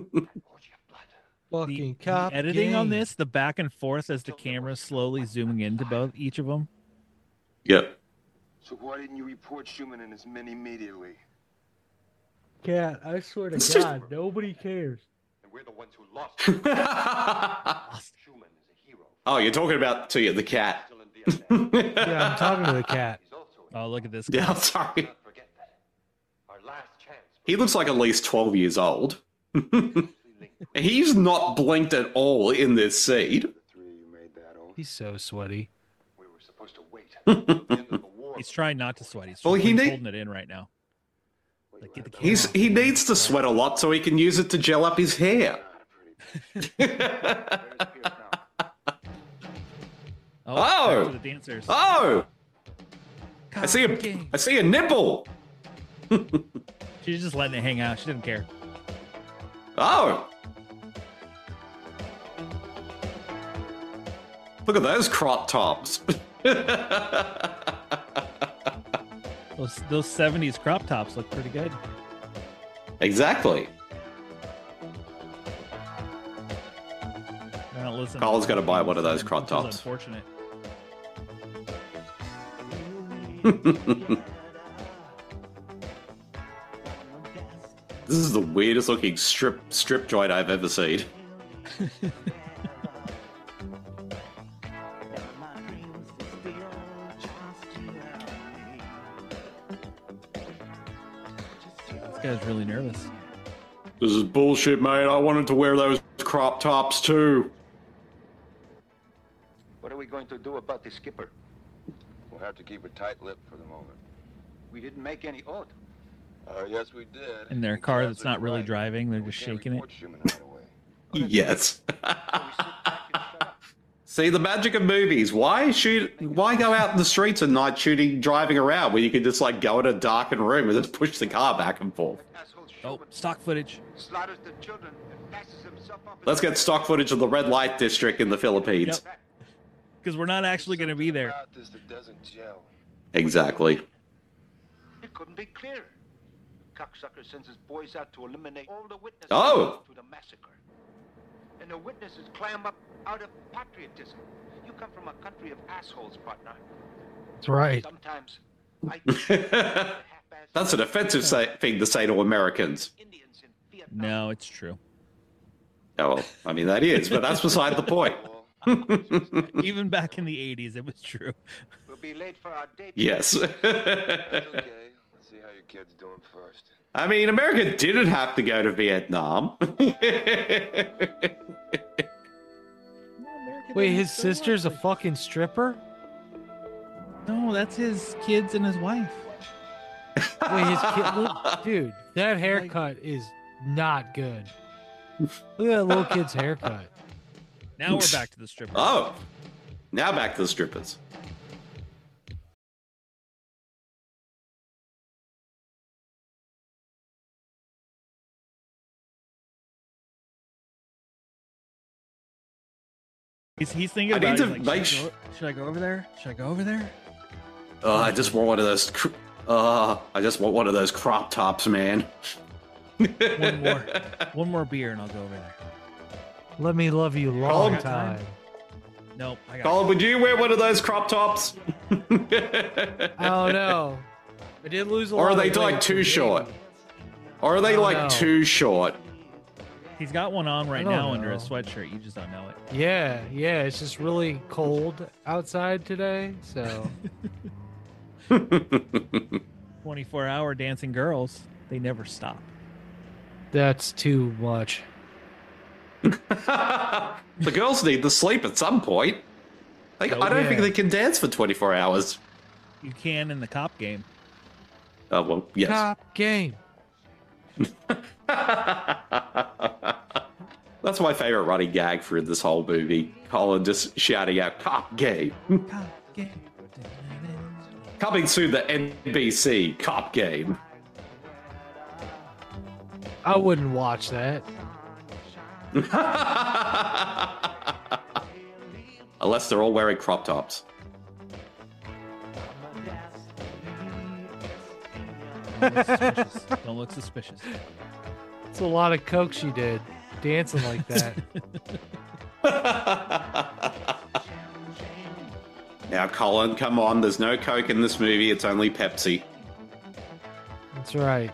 Fucking The, cop the editing on game. this, the back and forth as the camera slowly zooming into both each of them. Yep. So why didn't you report Schumann and his men immediately? Cat, I swear to It's just- God, nobody cares. And we're the ones who lost him. Schumann is a hero. Oh, you're talking about to you, the cat. Still in Vietnam. Yeah, I'm talking to the cat. He's also Oh, look at this. Yeah, guy. I'm sorry. not forget that. Our last chance. He looks like at least twelve years old. He's not blinked at all in this scene. The three of you made that oath. He's so sweaty. We were supposed to wait. At the end of the war. He's trying not to sweat. He's, Well, he he's need- holding it in right now. Like, get the camera He's off. he needs to sweat a lot so he can use it to gel up his hair. Oh, Oh! back to the dancers. Oh, I see a Game. I see a nipple. She's just letting it hang out. She didn't care. Oh. Look at those crop tops. Those those seventies crop tops look pretty good. Exactly. They're not listening. Colin's got to buy one of those crop Which is tops. Unfortunate. This is the weirdest looking strip strip joint I've ever seen. This guy's really nervous. This is bullshit, mate. I wanted to wear those crop tops too. What are we going to do about the skipper? We'll have to keep a tight lip for the moment. We didn't make any oath. Uh, yes, we did. In their car that's not really driving, they're just shaking it. Yes. See, the magic of movies. Why shoot? Why go out in the streets at night shooting, driving around, when you can just like go in a darkened room and just push the car back and forth? Oh, stock footage. Slaughters the children and passes himself up. Let's get stock footage of the red light district in the Philippines. Because we're not actually going to be there. Exactly. It couldn't be clearer. Cocksucker sends his boys out to eliminate all the witnesses Oh. to the massacre. And the witnesses clam up out of patriotism. You come from a country of assholes, partner. That's right. Sometimes I That's an offensive say- thing to say to Americans. No, it's true. Oh, well, I mean, that is, but that's beside the point. Even back in the eighties, it was true. We'll be late for our date. Yes. That's okay. Let's see how your kid's doing first. I mean, America didn't have to go to Vietnam. Wait, his sister's a fucking stripper? No, that's his kids and his wife. Wait, his kid, look, dude, that haircut is not good. Look at that little kid's haircut. Now we're back to the strippers. Oh, now back to the strippers. He's, he's thinking I about need it. to He's like, make should, I go, should I go over there? Should I go over there? Oh, I just want one of those. Cr- uh, I just want one of those crop tops, man. One more, one more beer, and I'll go over there. Let me love you long Colin- time. Nope. I got Colin, would you wear one of those crop tops? I don't know. I did lose a lot. Or are they of like weight, too so short? maybe. Or are they I don't like know. too short? He's got one on right don't now under a know. sweatshirt. You just don't know it. Yeah, yeah. It's just really cold outside today, so twenty-four hour dancing girls. They never stop. that's too much. The girls need to sleep at some point. Like, Oh, I don't yeah. think they can dance for twenty-four hours. You can in the cop game. Oh, well, yes. Cop game. That's my favorite running gag for this whole movie. Colin just shouting out, "Cop game." Cop game. Coming soon, the N B C Cop game. I wouldn't watch that. Unless they're all wearing crop tops. Don't look suspicious. Don't look suspicious. It's a lot of coke she did, dancing like that. Now, Colin, come on. There's no Coke in this movie. It's only Pepsi. That's right.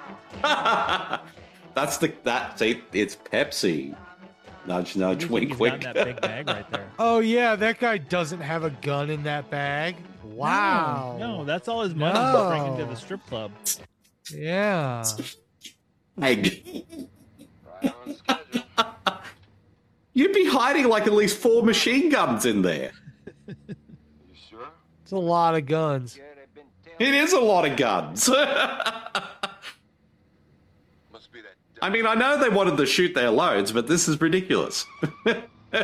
That's the that. See, it's Pepsi. Nudge, nudge, wink, He's wink. got that big bag right there. Oh yeah, that guy doesn't have a gun in that bag. Wow. No, no, that's all his money No. he's bringing to the strip club. Yeah. Egg. You'd be hiding like at least four machine guns in there. It's a lot of guns. It is a lot of guns. I mean, I know they wanted to shoot their loads, but this is ridiculous. Oh, we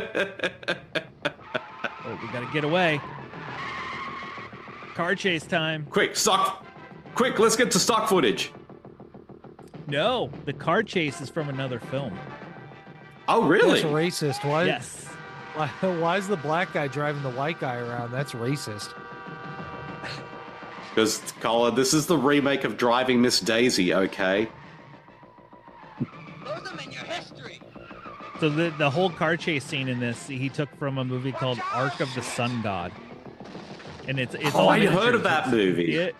gotta get away. Car chase time. Quick, stock. Quick, let's get to stock footage. No, the car chase is from another film. Oh, really? That's racist. Why? Yes. Why, why is the black guy driving the white guy around? That's racist. Because, Colin, this is the remake of Driving Miss Daisy, okay? So the the whole car chase scene in this, he took from a movie called Ark of the Sun God, and it's it's Oh, all I heard miniatures. of that It's- movie. it-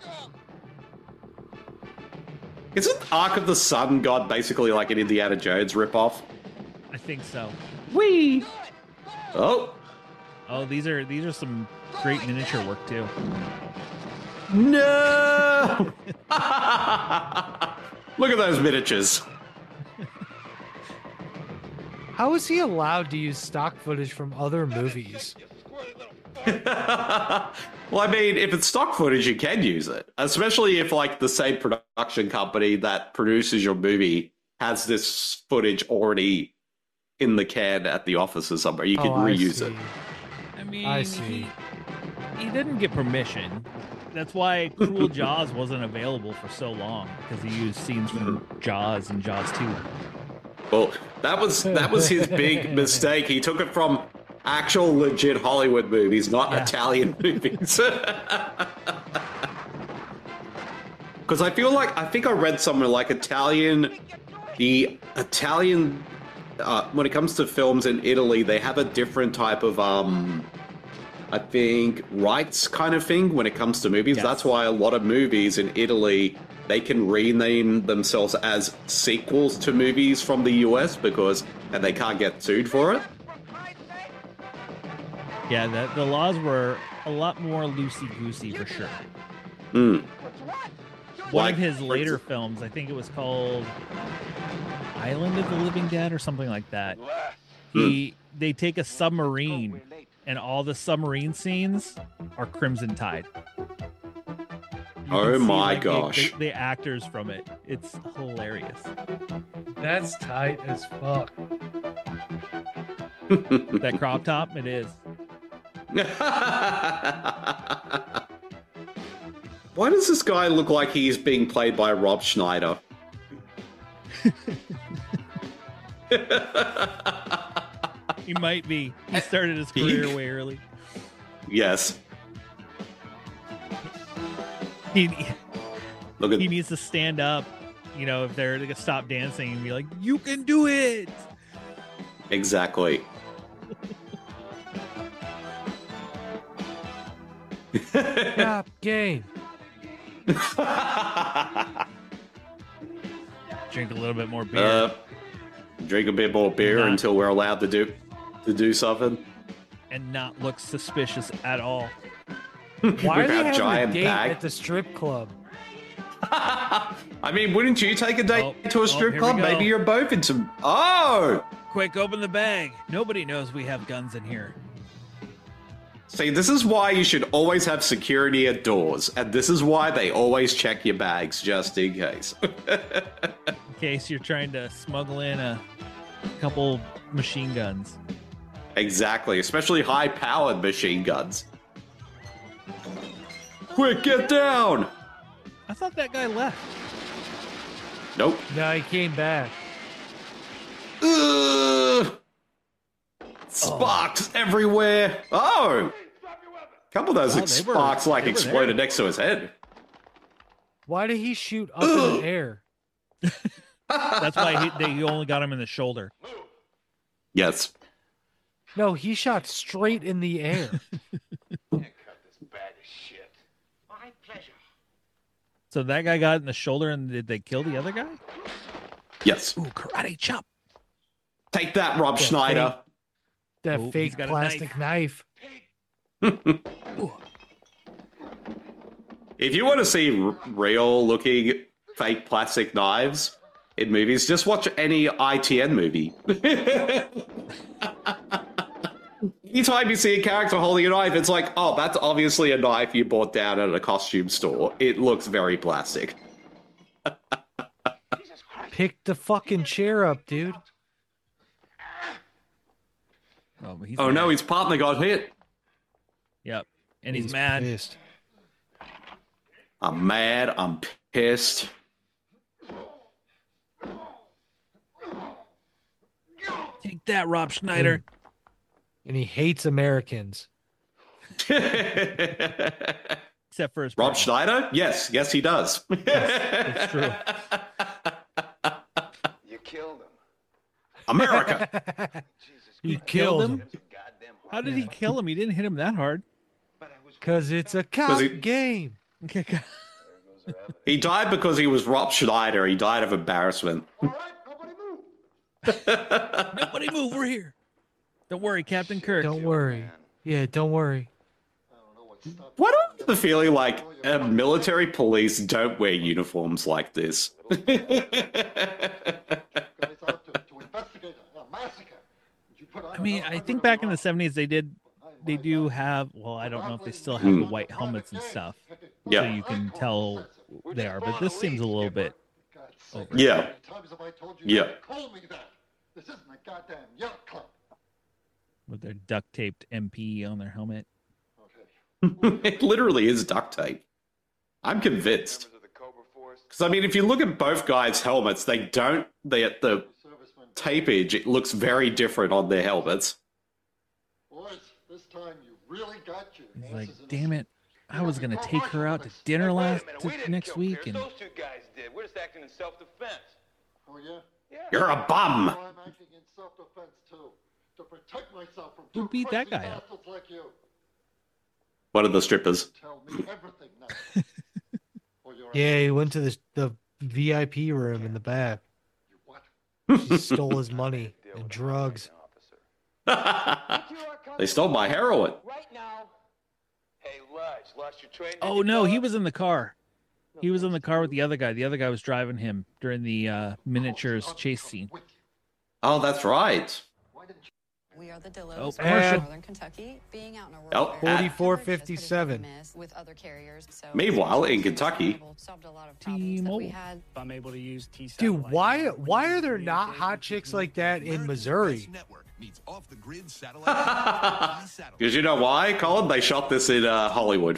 Isn't Ark of the Sun God basically like an Indiana Jones ripoff? I think so. Whee! Oh. Oh, these are these are some great miniature work too. No! Look at those miniatures. How is he allowed to use stock footage from other movies? Well, I mean, if it's stock footage, you can use it. Especially if, like, the same production company that produces your movie has this footage already in the can at the office or somewhere. You can Oh, I reuse see. it. I mean, I see. He, he didn't get permission. That's why Cruel Jaws wasn't available for so long, because he used scenes from Jaws and Jaws two. Well, that was that was his big mistake. He took it from actual legit Hollywood movies, not Yeah. Italian movies. Because I feel like I think I read somewhere like Italian, the Italian, uh, when it comes to films in Italy, they have a different type of um, I think rights kind of thing when it comes to movies. Yes. That's why a lot of movies in Italy, they can rename themselves as sequels to movies from the U S because and they can't get sued for it. Yeah, the, the laws were a lot more loosey-goosey for sure. Mm. One Like, of his for later ex- films, I think it was called Island of the Living Dead or something like that. He they take a submarine and all the submarine scenes are Crimson Tide. You Oh can see, my like, the- gosh. The, the actors from it. It's hilarious. That's tight as fuck. That crop top, it is. Why does this guy look like he's being played by Rob Schneider? He might be. He started his career way early. Yes. He Look at he needs to stand up, you know, if they're gonna stop dancing and be like, "You can do it." exactly. Stop game. Drink a little bit more beer. Uh, drink a bit more beer Not- until we're allowed to do to do something. And not look suspicious at all. Why With are they our having a giant date bag. at the strip club? I mean, wouldn't you take a date Oh, to a oh, strip here club? we go. Maybe you're both into. Oh, Quick, open the bag. Nobody knows we have guns in here. see, this is why you should always have security at doors, and this is why they always check your bags just in case. In case you're trying to smuggle in a couple machine guns. Exactly, especially high-powered machine guns. Quick, get down! I thought that guy left. Nope. No, he came back. Ugh. Sparks everywhere. Oh! A couple of those Oh, they were- sparks like they were exploded there. next to his head. Why did he shoot up in the air? That's why he, they he only got him in the shoulder. Yes. No, he shot straight in the air. My pleasure. So that guy got in the shoulder, and did they kill the other guy? Yes. Ooh, karate chop. Take that, Rob That Schneider. That Oh, he's fake got a plastic knife. If you want to see r- real looking fake plastic knives in movies, just watch any I T N movie. Anytime you see a character holding a knife, it's like, oh, that's obviously a knife you bought down at a costume store. It looks very plastic. Pick the fucking chair up, dude. Oh, but he's Oh mad. no, his partner got hit. Yep, and he's, mad. Pissed. I'm mad. I'm pissed. Take that, Rob Schneider. And he hates Americans. Except for his Rob partner. Schneider? Yes, yes, he does. That's true. You killed him. America. You killed him. How did he kill him? He didn't hit him that hard. Because it's a cop he- game. He died because he was Rob Schneider. He died of embarrassment. Nobody move. We're here. Don't worry, Captain Kirk. Don't worry. Yeah, don't worry. Why do I have the feeling like uh, military police don't wear uniforms like this? I mean, I think back in the seventies they did. They do have. Well, I don't know if they still have the white helmets and stuff. Yeah. So you can tell they are, but this seems a little bit. Over. Yeah. Yeah. This isn't a goddamn yacht club. With their duct taped M P on their helmet. It literally is duct tape. I'm convinced. Because I mean, if you look at both guys' helmets, they don't. They at the tapage. It looks very different on their helmets. Boys, this time you really got your He's like, damn it! I was gonna take her out to dinner last to, next week, and Those two guys did. We're just acting in self-defense. Oh yeah? Yeah. You're a bum. I'm acting in self-defense too, to protect myself from who two beat that crazy guy up? bastards like you. One of the strippers. Tell me everything now. Or you're Yeah, he went to the the V I P room in the back. She stole his money and drugs. They stole my heroin. Right now. Hey, Ludge, lost your train? Oh no, he was in the car. He was in the car with the other guy. The other guy was driving him during the uh, miniatures chase scene. Oh, that's right. We are the Dillos Oh, from commercial. Northern Kentucky, being out in a rural Oh, area. forty-four fifty-seven. With other carriers. So Meanwhile, in Kentucky, solved a lot of problems that we had. I'm able to use T Dude, why why are there not hot chicks like that in Missouri? because you know why, Colin? They shot this in uh, Hollywood.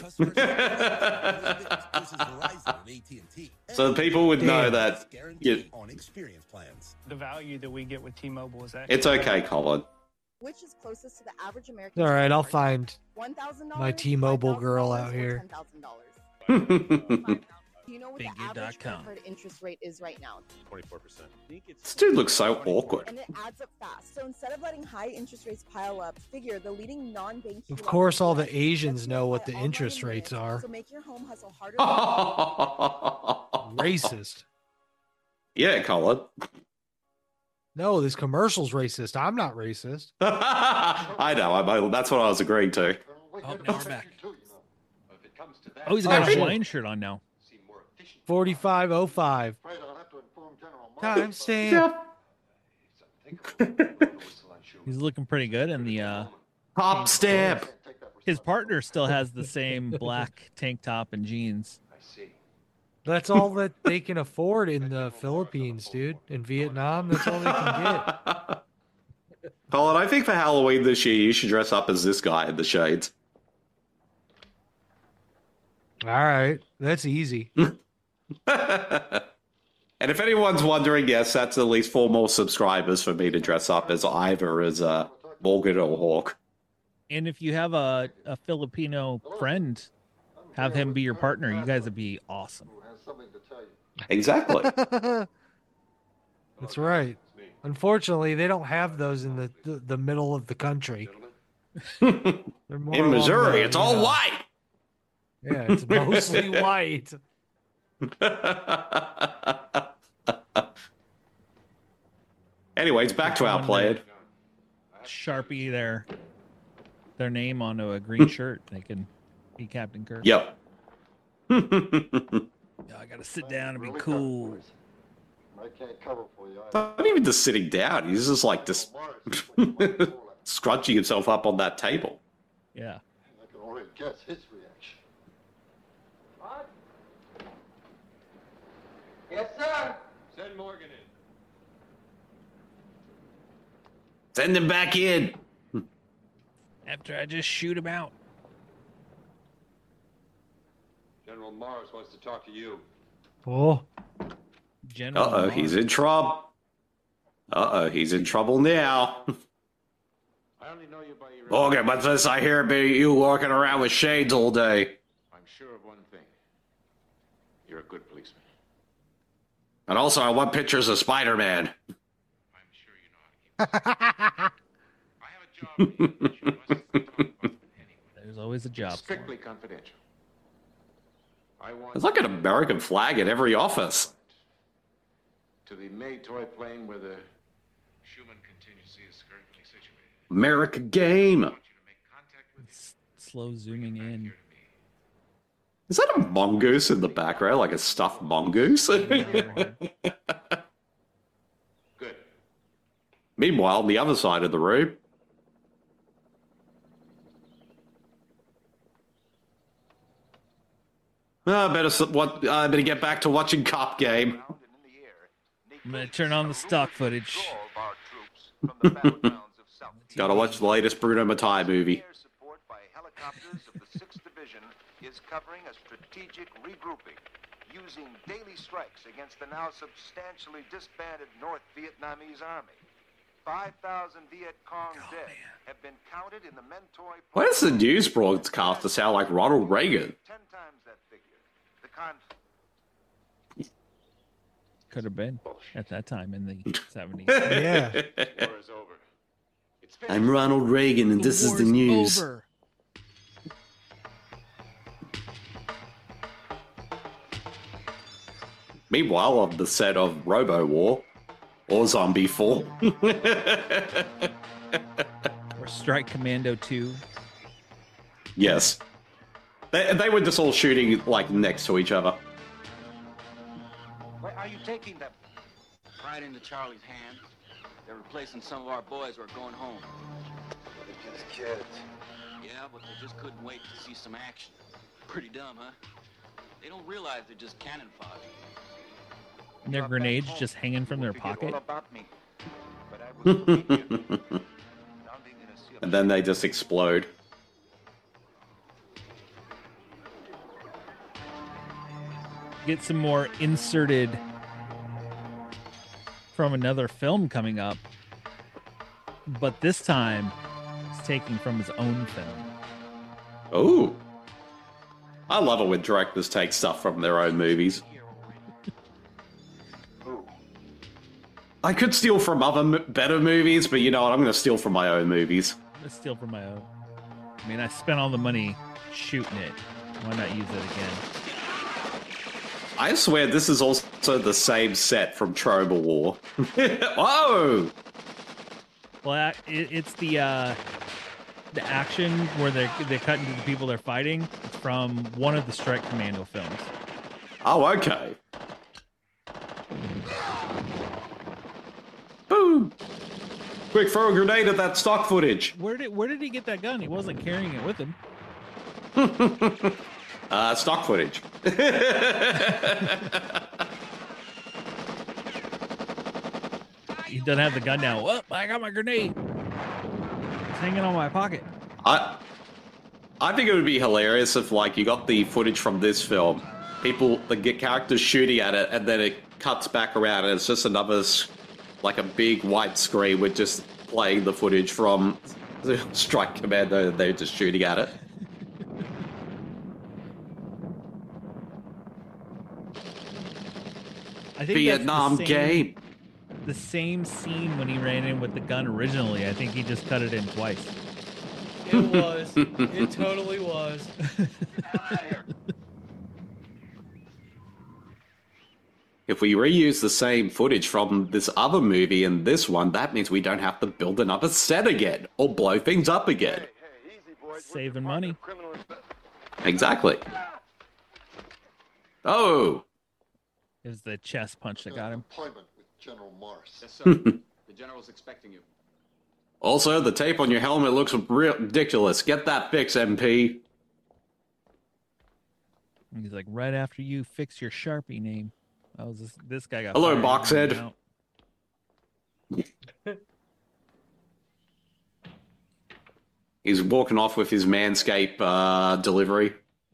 So people would know that. You, The value that we get with T-Mobile is that it's okay, Colin. Which is closest to the average American? All right, I'll find one thousand dollars, my T-Mobile girl out here. ten thousand dollars. Do you know what the Figure dot average com. credit card interest rate is right now? twenty-four percent. This dude looks so awkward. And it adds up fast. So instead of letting high interest rates pile up, Figure, the leading non-bank. Of course, all the Asians know what the interest rates are. So make your home hustle harder. Racist. Yeah, Colin. No, this commercial's racist. I'm not racist. I know. I, that's what I was agreeing to. Oh, now we're back. Oh, he's got a Hawaiian shirt on now. forty-five oh five. Timestamp. He's looking pretty good in the uh, Top stamp. His partner still has the same black tank top and jeans. That's all that they can afford in the Philippines, dude. In Vietnam, that's all they can get. Colin, I think for Halloween this year, you should dress up as this guy in the shades. All right, that's easy. And if anyone's wondering, yes, that's at least four more subscribers for me to dress up as either as uh, Morgan or Hawk. And if you have a, a Filipino friend, have him be your partner. You guys would be awesome. Exactly. That's right. Unfortunately, they don't have those in the the, the middle of the country. They're more In along Missouri, the, it's you all know- white. Yeah, it's mostly white. Anyways, back to our plan. Sharpie their their name onto a green shirt. They can be Captain Kirk. Yep. Yeah, I gotta sit down and be cool. I can't cover for you. Not even just sitting down. He's just like just scrunching himself up on that table. Yeah. I can already guess his reaction. What? Yes, sir. Send Morgan in. Send him back in. After I just shoot him out. General Morris wants to talk to you. Oh. General Uh-oh, he's in trouble. Uh-oh, he's in trouble now. I only know you by your Morgan, what's this I hear about you walking around with shades all day? I'm sure of one you're a good policeman. And also, I want pictures of Spider-Man. There's always a job. Strictly confidential. I want There's like an American flag in every office. to the May toy plane where the Schumann contingency is currently situated. America game. S- slow zooming in. Is that a mongoose in the background? Like a stuffed mongoose? Good. Meanwhile, on the other side of the room. I better, s- what, I better get back to watching Cop Game. I'm gonna turn on the stock footage. Gotta watch the latest Bruno Mattei movie. Helicopters of the sixth Division is covering a strategic regrouping using daily strikes against the now substantially disbanded North Vietnamese army. five thousand Viet Cong dead have been counted in the Mentoy... Why does the news broadcaster sound like Ronald Reagan? Ten times that figure. The con... Could have been at that time in the seventies. Yeah. War is over. It's finished. I'm Ronald Reagan, and this is the war's news. over. Meanwhile, on the set of Robo War, or Zombie four. Or Strike Commando two. Yes. They, they were just all shooting, like, next to each other. Where are you taking them? Right into Charlie's hands. They're replacing some of our boys who are going home. They're just kids. Yeah, but they just couldn't wait to see some action. Pretty dumb, huh? They don't realize they're just cannon fodder. And their grenades just hanging from their pocket. All about me. But I will still meet you. Landing in a sea of And then they just explode. Get some more inserted from another film coming up. But this time, it's taking from his own film. Ooh. I love it when directors take stuff from their own movies. I could steal from other m- better movies, but you know what? I'm going to steal from my own movies. I'm gonna steal from my own. I mean, I spent all the money shooting it. Why not use it again? I swear this is also the same set from Trober War. Oh! Well, it, it's the uh, the action where they they cut into the people they're fighting. It's from one of the Strike Commando films. Oh, okay. Boom! Quick, throw a grenade at that stock footage. Where did where did he get that gun? He wasn't carrying it with him. uh, stock footage. He doesn't have the gun now. Oh, I got my grenade. It's hanging on my pocket. I, I think it would be hilarious if, like, you got the footage from this film, people, the get characters shooting at it, and then it cuts back around, and it's just another, like, a big white screen with just playing the footage from Strike Commando, and they're just shooting at it. I think Vietnam that's the same, game. The same scene when he ran in with the gun originally. I think he just cut it in twice. It was. It totally was. If we reuse the same footage from this other movie and this one, that means we don't have to build another set again or blow things up again. Saving money. Exactly. Oh. It was the chest punch that got him. Appointment with General Morris. Yes, sir. The general's expecting you. Also, the tape on your helmet looks ridiculous. Get that fixed, M P. He's like, right after you fix your Sharpie name. Oh, this, this guy got Hello, fired. Boxhead. He's walking off with his Manscaped uh, delivery.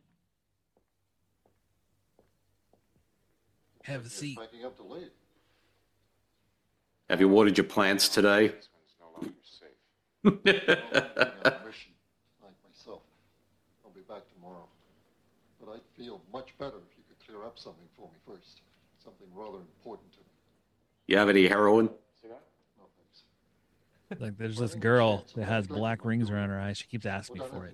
Have a seat. Packing up to leave. Have you watered your plants today? On a mission, like myself. I'll be back tomorrow. But I'd feel much better if you could clear up something for me first. Something rather important to me. You have any heroin? Like, there's this girl that has black rings around her eyes. She keeps asking me for it.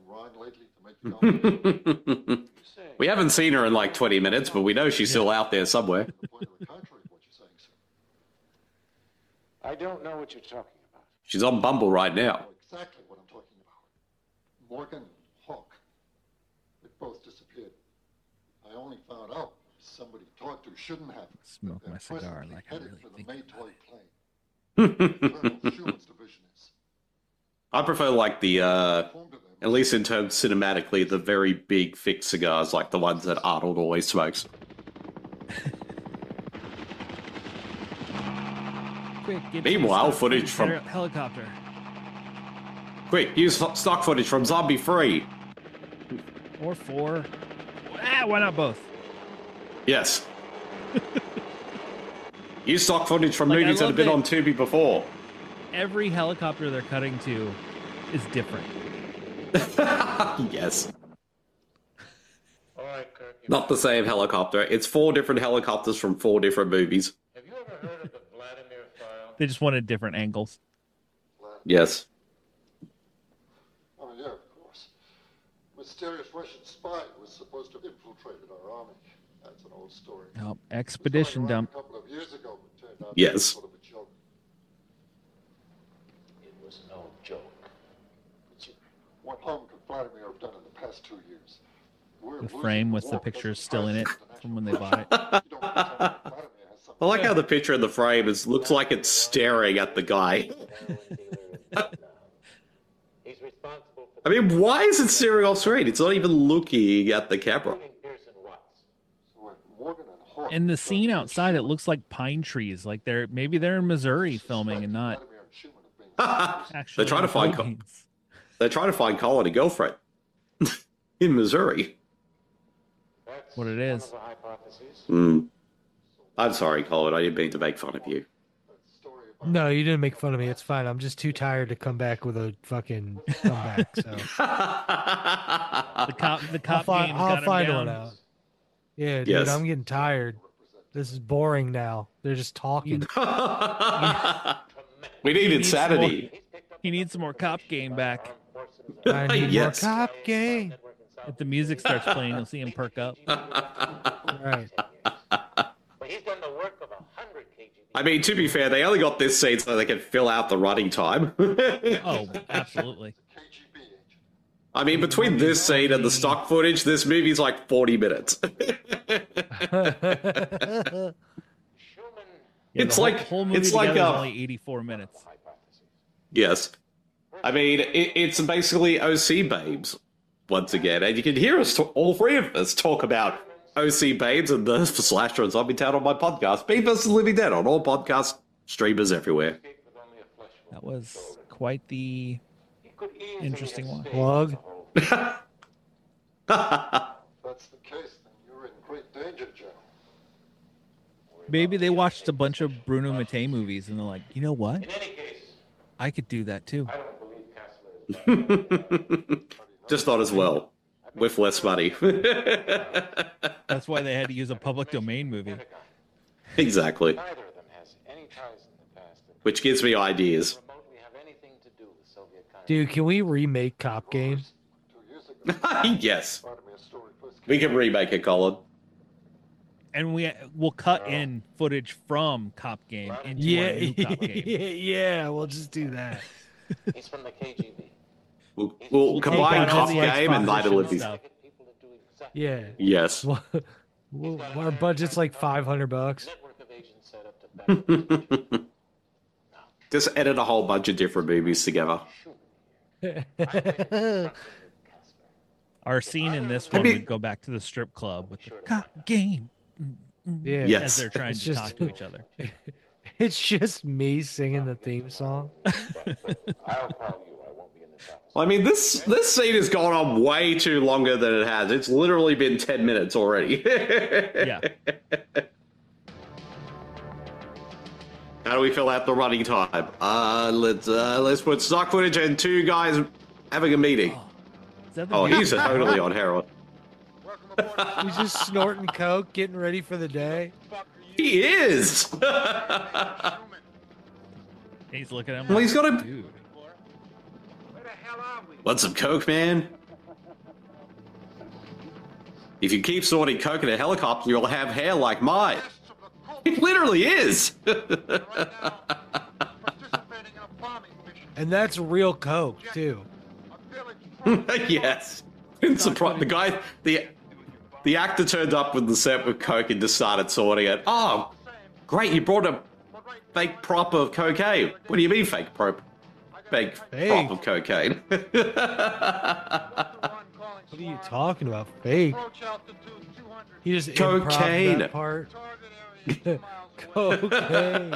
We haven't seen her in like twenty minutes, but we know she's still out there somewhere. I don't know what you're talking about. She's on Bumble right now. Exactly what I'm talking about. Morgan and Hawk. They both disappeared. I only found out somebody talked to shouldn't have. Smoke my cigar like I really for the think Maytoy plane. I prefer like the, uh, at least in terms cinematically, the very big thick cigars like the ones that Arnold always smokes. Quick, get Meanwhile, stock footage from helicopter. Quick, use stock footage from Zombie three. Or four. Ah, why not both? Yes. Use stock footage from Like, I movies that love have been that- on Tubi before. Every helicopter they're cutting to is different. Yes. All right, Kirk. Not the same helicopter. It's four different helicopters from four different movies. Have you ever heard of the Vladimir file? They just wanted different angles. Yes. Oh, yeah, of course. Mysterious Russian spy who was supposed to have infiltrated our army. That's an old story. Oh, expedition dump. A couple of years ago, but turned out Yes. to be sort of a joke. It was no joke. What harm could Vladimir have done in the past two years? We're The losing frame with the war picture because still in it from when they bought it. I like how the picture in the frame is looks like it's staring at the guy. I mean, why is it staring off screen? It's not even looking at the camera. And the scene outside, it looks like pine trees. Like they're maybe they're in Missouri filming and not. They're trying to find. Co- they're trying to find Colin a girlfriend in Missouri. What it is. Hmm. I'm sorry, Colin. I didn't mean to make fun of you. No, you didn't make fun of me. It's fine. I'm just too tired to come back with a fucking comeback. So The cop, the I'll, cop fi- game's I'll got him find down. one out. Yeah, dude, Yes. I'm getting tired. This is boring now. They're just talking. We need He needs insanity. some more- He needs some more cop game back. I need Yes. more cop game. If the music starts playing, you'll see him perk up. Right. I mean, to be fair, they only got this scene so they could fill out the running time. Oh, absolutely. I mean, between this scene and the stock footage, this movie's like forty minutes. Yeah, It's the whole- like- whole movie it's like, together is uh, only eighty-four minutes. Yes. I mean, it, it's basically O C Babes, once again. And you can hear us, t- all three of us, talk about O C Babes and the Slasher and Zombie Town on my podcast. Beat versus Living Dead on all podcast streamers everywhere. That was quite the interesting one. Plug. If that's the case, then you're in great danger, Joe. Maybe they watched a bunch of Bruno Mattei movies and they're like, you know what? I could do that too. Just not as well, with less money. That's why they had to use a public domain movie. Exactly. Which gives me ideas. Dude, can we remake Cop Game? Yes. We can remake it, Colin. And we will cut in footage from Cop Game into Yeah, our new Cop Game. yeah, we'll just do that. He's from the K G B. We'll, we'll We'll combine take out all Cop the Game and Night of exposition Living. stuff. Yeah. Yes. Well, well, our budget's like five hundred bucks. Just edit a whole bunch of different movies together. Our scene in this one would go back to the strip club with the Cop Game. Yeah. As Yes. they're trying It's to just- talk to each other. It's just me singing the theme song. I mean, this this scene has gone on way too longer than it has. It's literally been ten minutes already. Yeah. How do we fill out the running time? Uh, let's uh, let's put stock footage and two guys having a meeting. Is that the Oh, dude he's from- totally on heroin. He's just snorting coke, getting ready for the day. He is. He's looking at him. Well, he's got a. Dude. Want some coke, man? If you keep snorting coke in a helicopter, you'll have hair like mine. It literally is. And that's real coke too. Yes. It's surpri- the guy, the the actor turned up with the set with coke and just started sorting it. Oh, great! You brought a fake prop of cocaine. What do you mean fake prop? Fake prop of cocaine. What are you talking about? Fake? He just cocaine. That part. Cocaine.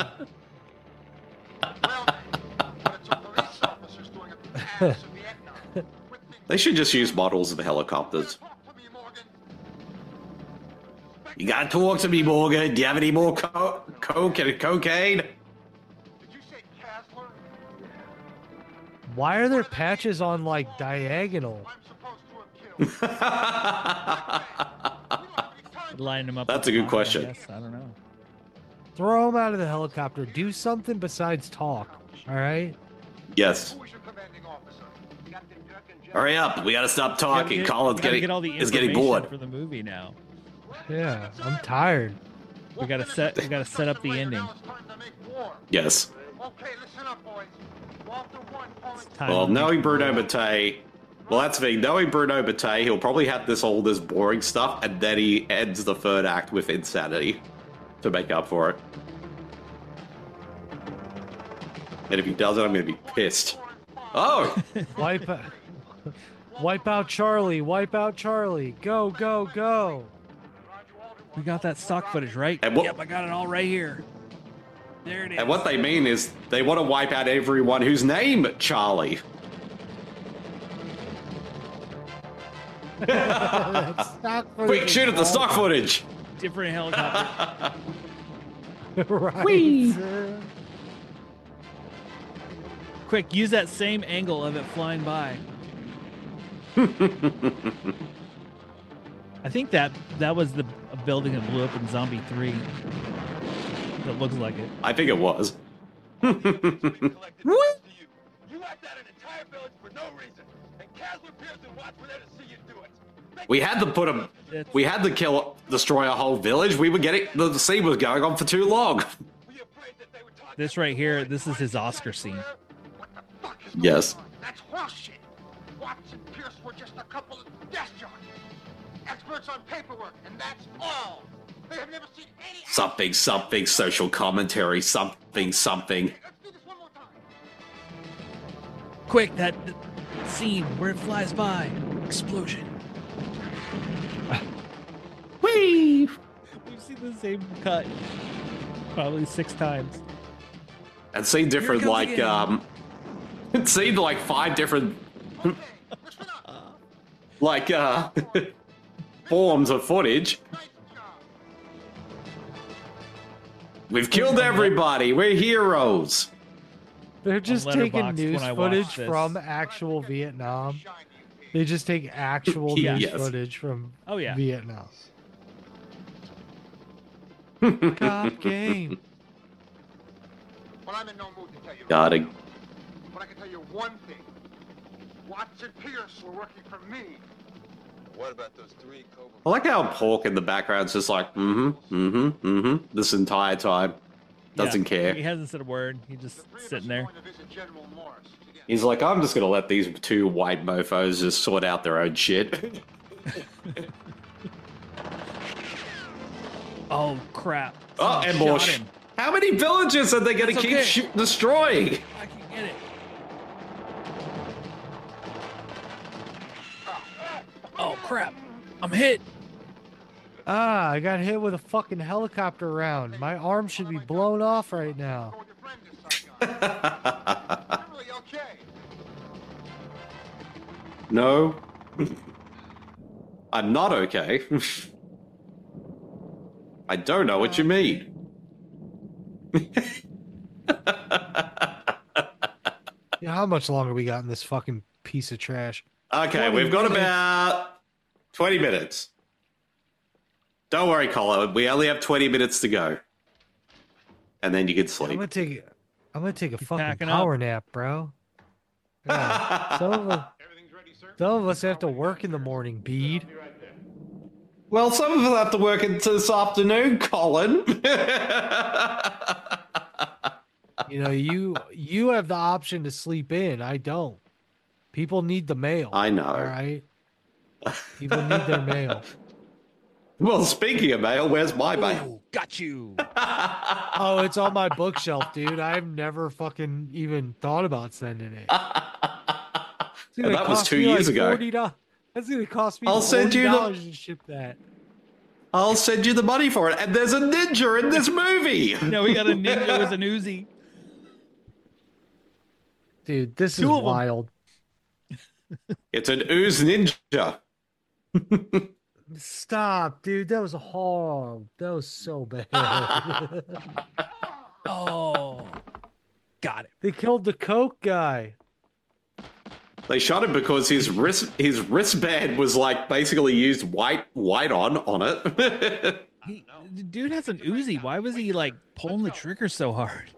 They should just use models of the helicopters. You gotta talk to me, Morgan. Do you have any more co- coke and cocaine? Why are there patches on like diagonal? Line him up. That's a good question. I, guess. I don't know. Throw him out of the helicopter. Do something besides talk. All right. Yes. Hurry up! We gotta stop talking. Get, Colin's getting get all the is getting information bored for the movie now. Yeah, I'm tired. We gotta set. We gotta set up the ending. Yes. Okay, listen up, boys. Walter one calling. Well, knowing Bruno Mattei, well, that's the thing. Knowing Bruno Mattei, he'll probably have this all this boring stuff, and then he ends the third act with insanity to make up for it. And if he doesn't, I'm gonna be pissed. Oh! Wipe out. Wipe out Charlie. Wipe out Charlie. Go, go, go. We got that stock footage, right? And what- Yep, I got it all right here. There it is. And what they mean is they want to wipe out everyone whose name Charlie. Quick, shoot at the stock footage. Different helicopter. Right. Whee! Quick, use that same angle of it flying by. I think that that was the a building that blew up in Zombie three. That looks like it. I think it was. You left out an entire village for no reason, and Casler, Pierce, and Watts were there to see you do it. We had to put him. We had to kill, destroy a whole village. We were getting the scene was going on for too long. This right here, this is his Oscar scene. Yes. That's horseshit. Watts and Pierce were just a couple of desk jockeys, experts on paperwork, and that's all. They have never seen any. Something, something, social commentary, something, something. Quick, that scene where it flies by. Explosion. Whee! We've seen the same cut probably six times. And seen different, like, again. um, it's seen like five different, like, uh, forms of footage. We've killed everybody. We're heroes. They're just On taking Letterboxd news when I footage watched this. from actual Vietnam. They just take actual Yeah. news Yes. footage from Oh, yeah. Vietnam. Cop game. Well, I'm in no mood to tell you. Got it. But I can tell you one thing. Watts and Pierce were working for me. What about those three Cobra? I like how Pork in the background's just like, mm-hmm, mm-hmm, mm-hmm, this entire time. Doesn't Yeah, care. He hasn't said a word. He's just sitting there. He's like, I'm just gonna let these two white mofos just sort out their own shit. Oh crap! Oh, Someone ambush. shot him. How many villages are they gonna That's keep okay. shoot- destroying? I can get it. Oh crap! I'm hit. Ah, I got hit with a fucking helicopter round. My arm should be blown off right now. No. I'm not okay. I don't know what you mean. Yeah, how much longer we got in this fucking piece of trash? Okay, twenty we've got minutes. about twenty minutes. Don't worry, Colin. We only have twenty minutes to go. And then you can I'm sleep. gonna take. I'm gonna take a fucking packing power nap, bro. Yeah, some of us, some of us have to work in the morning, Bede. Well, some of us have to work into this afternoon, Colin. You know, you you have the option to sleep in. I don't. People need the mail. I know. All right. People need their mail. Well, speaking of mail, where's my mail? Got you. Oh, it's on my bookshelf, dude. I've never fucking even thought about sending it. It's gonna that was cost two me years like ago. forty dollars. That's gonna cost me I'll send you the- forty dollars to ship that. I'll send you the money for it. And there's a ninja in this movie. No, we got a ninja with an Uzi. Dude, this Two is of 'em. wild. It's an ooze ninja. Stop, dude. That was horrible. That was so bad. Oh, got it. They killed the Coke guy. They shot him because his wrist his wristband was like basically used white white on on it. He, the dude has an Uzi. Why was he like pulling the trigger so hard?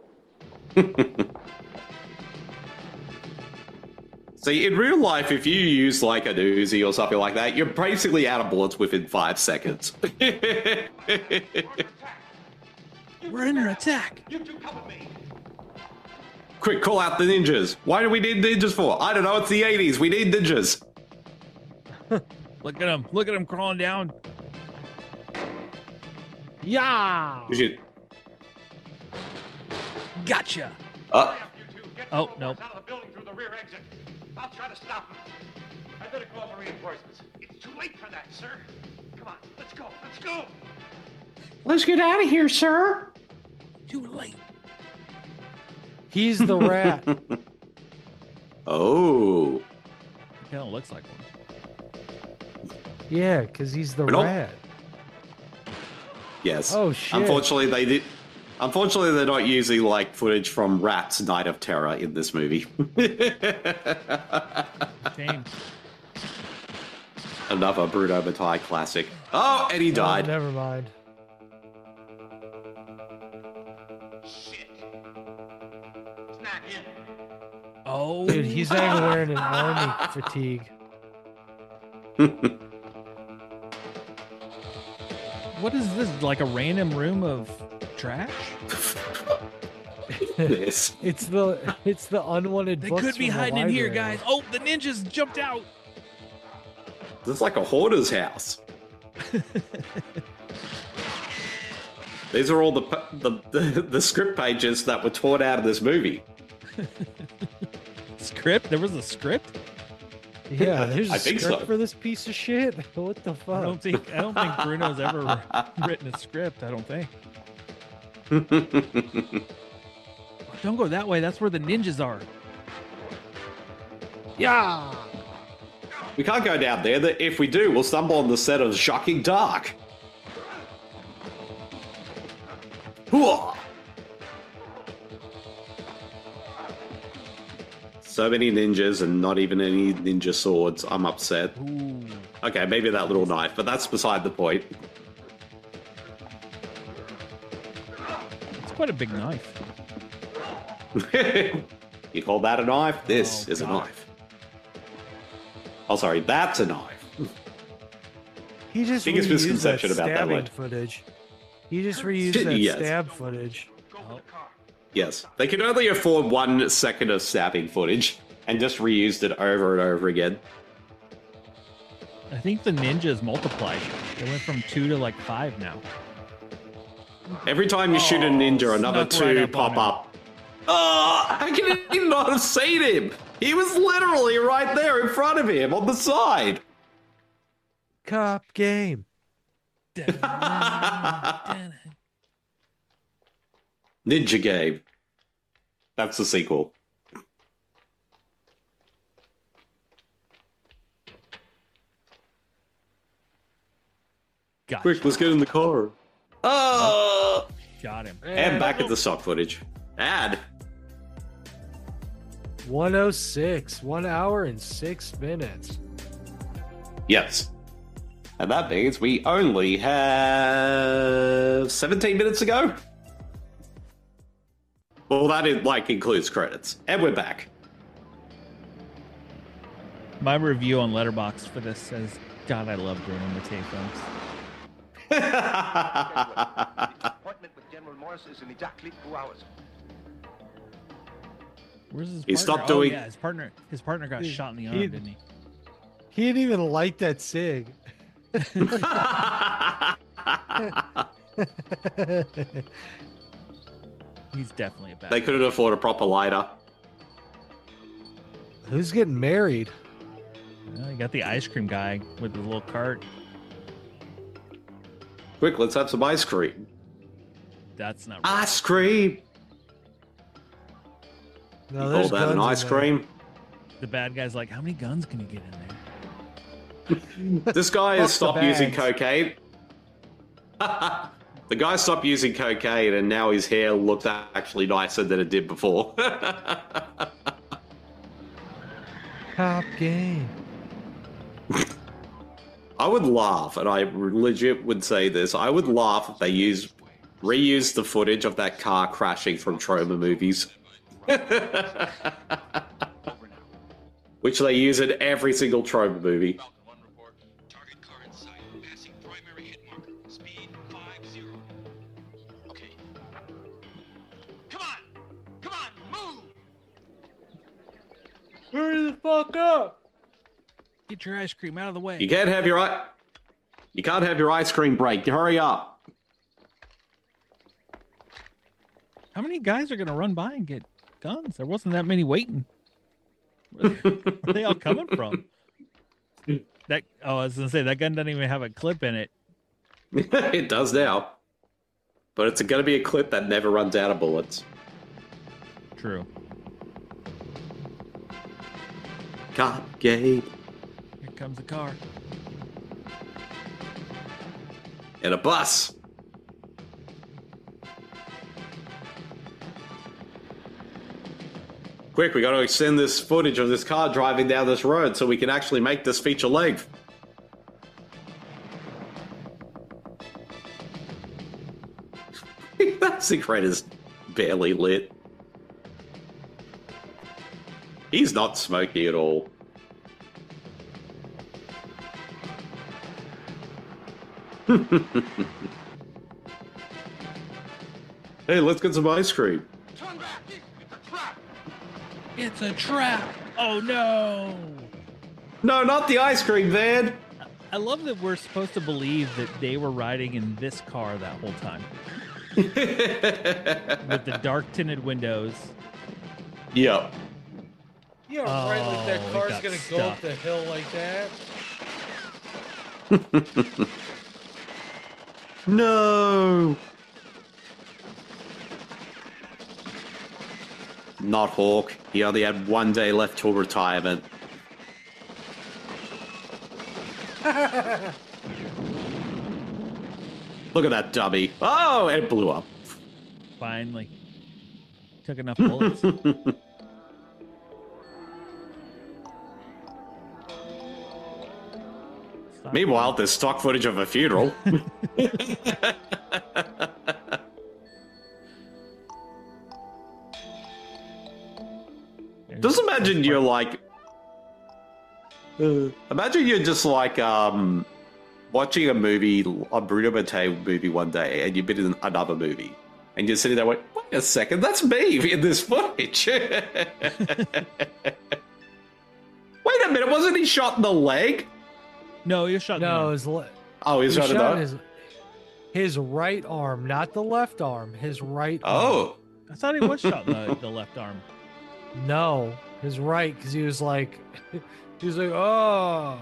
See, in real life, if you use like an Uzi or something like that, you're basically out of bullets within five seconds. We're under attack. Quick, call out the ninjas. Why do we need ninjas for? I don't know. It's the eighties. We need ninjas. Look at him. Look at him crawling down. Yeah. We should- Gotcha. Uh, Oh, nope. Out of the building through the rear exit. I'll try to stop him. I better call for reinforcements. It's too late for that, sir. Come on, let's go. Let's go. Let's get out of here, sir. Too late. He's the rat. Oh. He kind of looks like one. Yeah, because he's the We're not- rat. Yes. Oh, shit. Unfortunately, they did. Unfortunately, they're not using like footage from Rat's Night of Terror in this movie. Shame. Another Bruno Mattei classic. Oh, and he Oh, died. never mind. Shit. It's not him. Oh, Dude, he's not even wearing an army fatigue. What is this? Like a random room of trash? Yes. It's the it's the unwanted. They books could be from the hiding in here, library. guys. Oh, the ninjas jumped out. This is like a hoarder's house. These are all the, the the the script pages that were torn out of this movie. Script? There was a script? Yeah, there's a I think script so. for this piece of shit. What the I fuck? don't think I don't think Bruno's ever written a script. I don't think. Don't go that way. That's where the ninjas are. Yeah. We can't go down there. That if we do, we'll stumble on the set of Shocking Dark. Hooah! So many ninjas and not even any ninja swords. I'm upset. Ooh. Okay, maybe that little knife, but that's beside the point. It's quite a big knife. You call that a knife? This Oh, is a God. knife. Oh, sorry, that's a knife. He just Biggest reused misconception that about that stabbing word. footage. He just reused that Yes. stab footage. Yes, they could only afford one second of stabbing footage and just reused it over and over again. I think the ninjas multiplied. They went from two to like five now. Every time you shoot a ninja, another snuck right two up pop on him. up. Oh, how can he not have seen him? He was literally right there in front of him on the side. Cop game. Ninja Game. That's the sequel. Gotcha. Quick, let's get in the car. Oh! Got him. And back at the stock footage. And one oh six. One hour and six minutes. yes. And that means we only have seventeen minutes to go. Well, that is, like includes credits. And we're back. My review on Letterboxd for this says, God, I love Bruno Mattei films. Appointment with General Morris is in exactly two hours. Where's his He partner? stopped Oh, doing- yeah, his partner. His partner got He- shot in the he- arm, didn't he? He didn't even light that cig. He's definitely a bad. They couldn't afford a proper lighter. Who's getting married? Well, you got the ice cream guy with the little cart. Quick, let's have some ice cream. That's not Ice cream. No, You there's call that an guns in ice there. cream? The bad guy's like, how many guns can you get in there? This guy Fuck has the stopped using bags. cocaine. The guy stopped using cocaine, and now his hair looks actually nicer than it did before. Top game. I would laugh, and I legit would say this. I would laugh if they use reuse the footage of that car crashing from Troma movies. Which they use in every single Troma movie. Hurry the fuck up! Get your ice cream out of the way. You can't have your i- you can't have your ice cream break. Hurry up. How many guys are gonna run by and get guns? There wasn't that many waiting. Where are they all coming from? That oh, I was gonna say that gun doesn't even have a clip in it. It does now. But it's going to be a clip that never runs out of bullets. True. God, Gabe. Here comes a car. And a bus. Quick, we got to extend this footage of this car driving down this road so we can actually make this feature length. That cigarette is barely lit. He's not smoking at all. Hey, let's get some ice cream. It's a trap. Oh no. No, not the ice cream van. I love that we're supposed to believe that they were riding in this car that whole time. With the dark tinted windows. Yep. Yeah, right, like Oh, that it car's got gonna go stuck. up the hill like that. No. Not Hawk. He only had one day left till retirement. Look at that dummy. Oh, and it blew up. Finally. Took enough bullets. Meanwhile, there's stock footage of a funeral. Just imagine you're like... Uh, imagine you're just like um, watching a movie, a Bruno Mattei movie one day, and you've been in another movie. And you're sitting there like, wait a second, that's me in this footage. Wait a minute, wasn't he shot in the leg? No, he was shot in the No, arm. his le- Oh, he's he was shot in shot the in his, his right arm, not the left arm. His right. Oh. arm. I thought he was shot in the, the left arm. No, his right, because he was like, he was like, oh.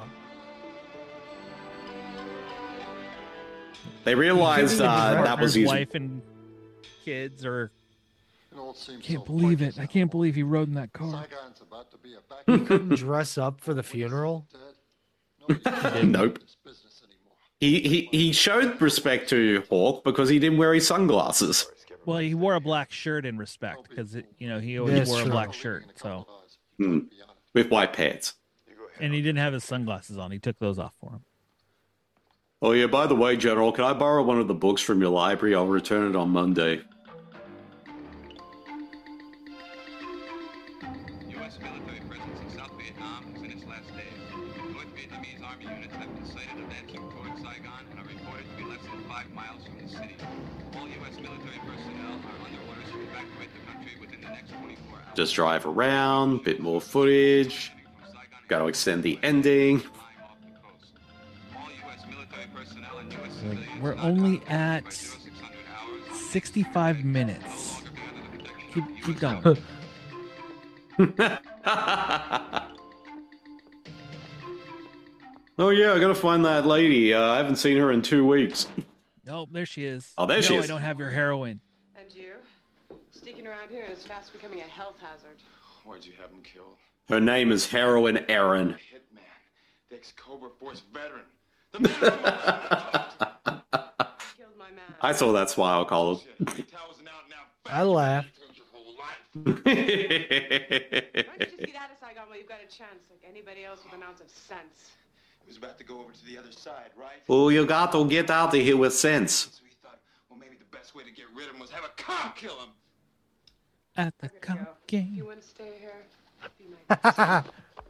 They realized uh, that was his his... wife and kids, or It all seems can't so believe it. pointless I can't believe he rode in that car. Saigon's about to be a back He couldn't dress up for the funeral. Nope. He, he he showed respect to Hawk because he didn't wear his sunglasses. Well, he wore a black shirt in respect because you know he always That's wore true. a black shirt. So, Hmm. With white pants. and he didn't have his sunglasses on. He took those off for him. Oh yeah, by the way, General, can I borrow one of the books from your library? I'll return it on Monday. U S military presence in South Vietnam is in its last days. North Vietnamese army units have been sighted advancing toward Saigon and are reported to be less than five miles from the city. All U S military personnel are under orders to evacuate the country within the next twenty-four hours. Just drive around, bit more footage. Got to extend the ending. Like, we're only at sixty-five minutes. Keep, keep going. Oh yeah, I gotta find that lady. Uh, I haven't seen her in two weeks. Oh, there she is. Oh, there no, she is. I don't have your heroin. And you? Sneaking around here is fast becoming a health hazard. Where'd you have him killed? Her name is Heroin Erin. The ex-Cobra Force veteran. I saw that smile, Colin. I laughed. Why don't you just get out of Saigon while you've got a chance, like anybody else with an ounce of sense? He was about to go over to the other side, right? Oh, you got to get out of here with sense. So we thought, well, maybe the best way to get rid of him was have a cop kill him. At the cop game. You want to stay here? Be my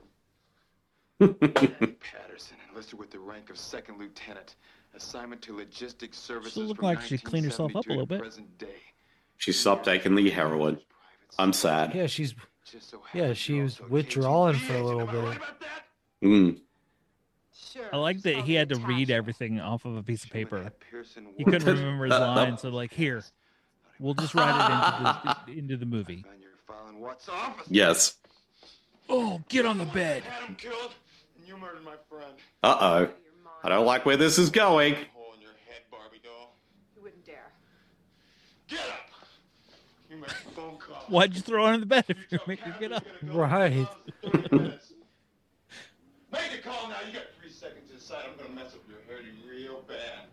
Patterson enlisted with the rank of second lieutenant. Assignment to logistics services. She looked from like she cleaned herself up a little bit. present day. She stopped taking the heroin. I'm sad. Yeah, she's yeah, she was withdrawing for a little bit. Mm. I like that he had to read everything off of a piece of paper. He couldn't remember his lines, so like, here, we'll just write it into the, into the movie. Yes. Oh, get on the bed. Had him killed, and you murdered my friend. Uh-oh. I don't like where this is going. Hole in your head, Barbie doll. You wouldn't dare. Get up! You made a phone call. Why'd you throw her in the bed if you make her get up? Right. Make the call now. You got three seconds to decide. I'm gonna mess up your hair real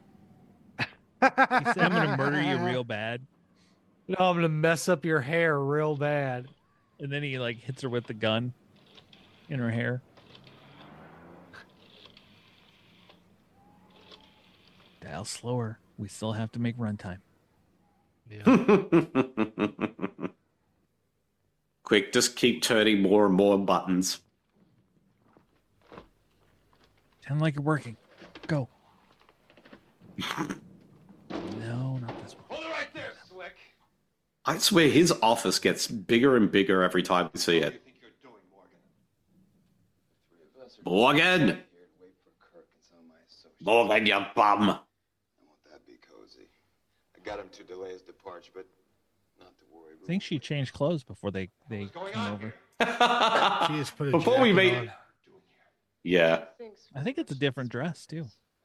bad. He said, I'm gonna murder you real bad. No, I'm gonna mess up your hair real bad. And then he like hits her with the gun in her hair. Dial slower. We still have to make runtime. Yeah. Quick, just keep turning more and more buttons. Sound like you're working. Go. No, not this one. Hold it right there, Slick. I swear his office gets bigger and bigger every time we see it. Morgan! Morgan, you bum! I want that be cozy. I got him to delay his departure, but not to worry. I think she changed clothes before they, they came over. She just put a Before we jacket meet... on. Yeah. I think it's a different dress, too.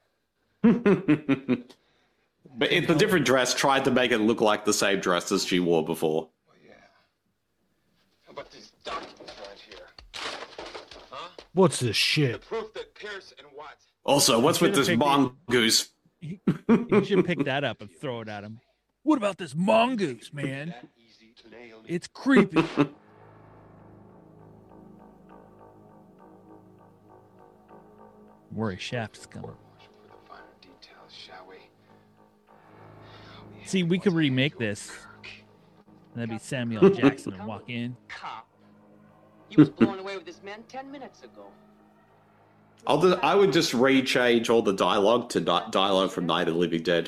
But it, the different dress tried to make it look like the same dress as she wore before. How about these documents right here? Huh? What's this shit? Proof that Pierce and Watts. Also, what's with this mongoose? You should pick that up and throw it at him. What about this mongoose, man? It's creepy. Worry Shaft is coming. See, we could remake this. And that'd be Samuel Jackson and walk in. Cop. He was blown away with his men ten minutes ago. I'll just, I would just rechange all the dialogue to di- dialogue from Night of the Living Dead.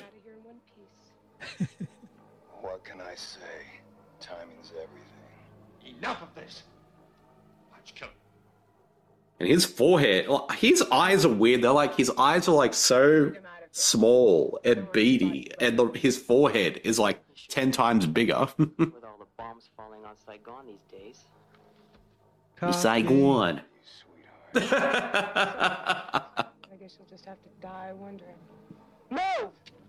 What can I say? Timing's everything. Enough of this. Let's kill him. And his forehead, his eyes are weird. They're like, his eyes are like so small and beady, and the, his forehead is like ten times bigger. With all the bombs falling on Saigon these days. Saigon. I guess you'll just have to die wondering. Move!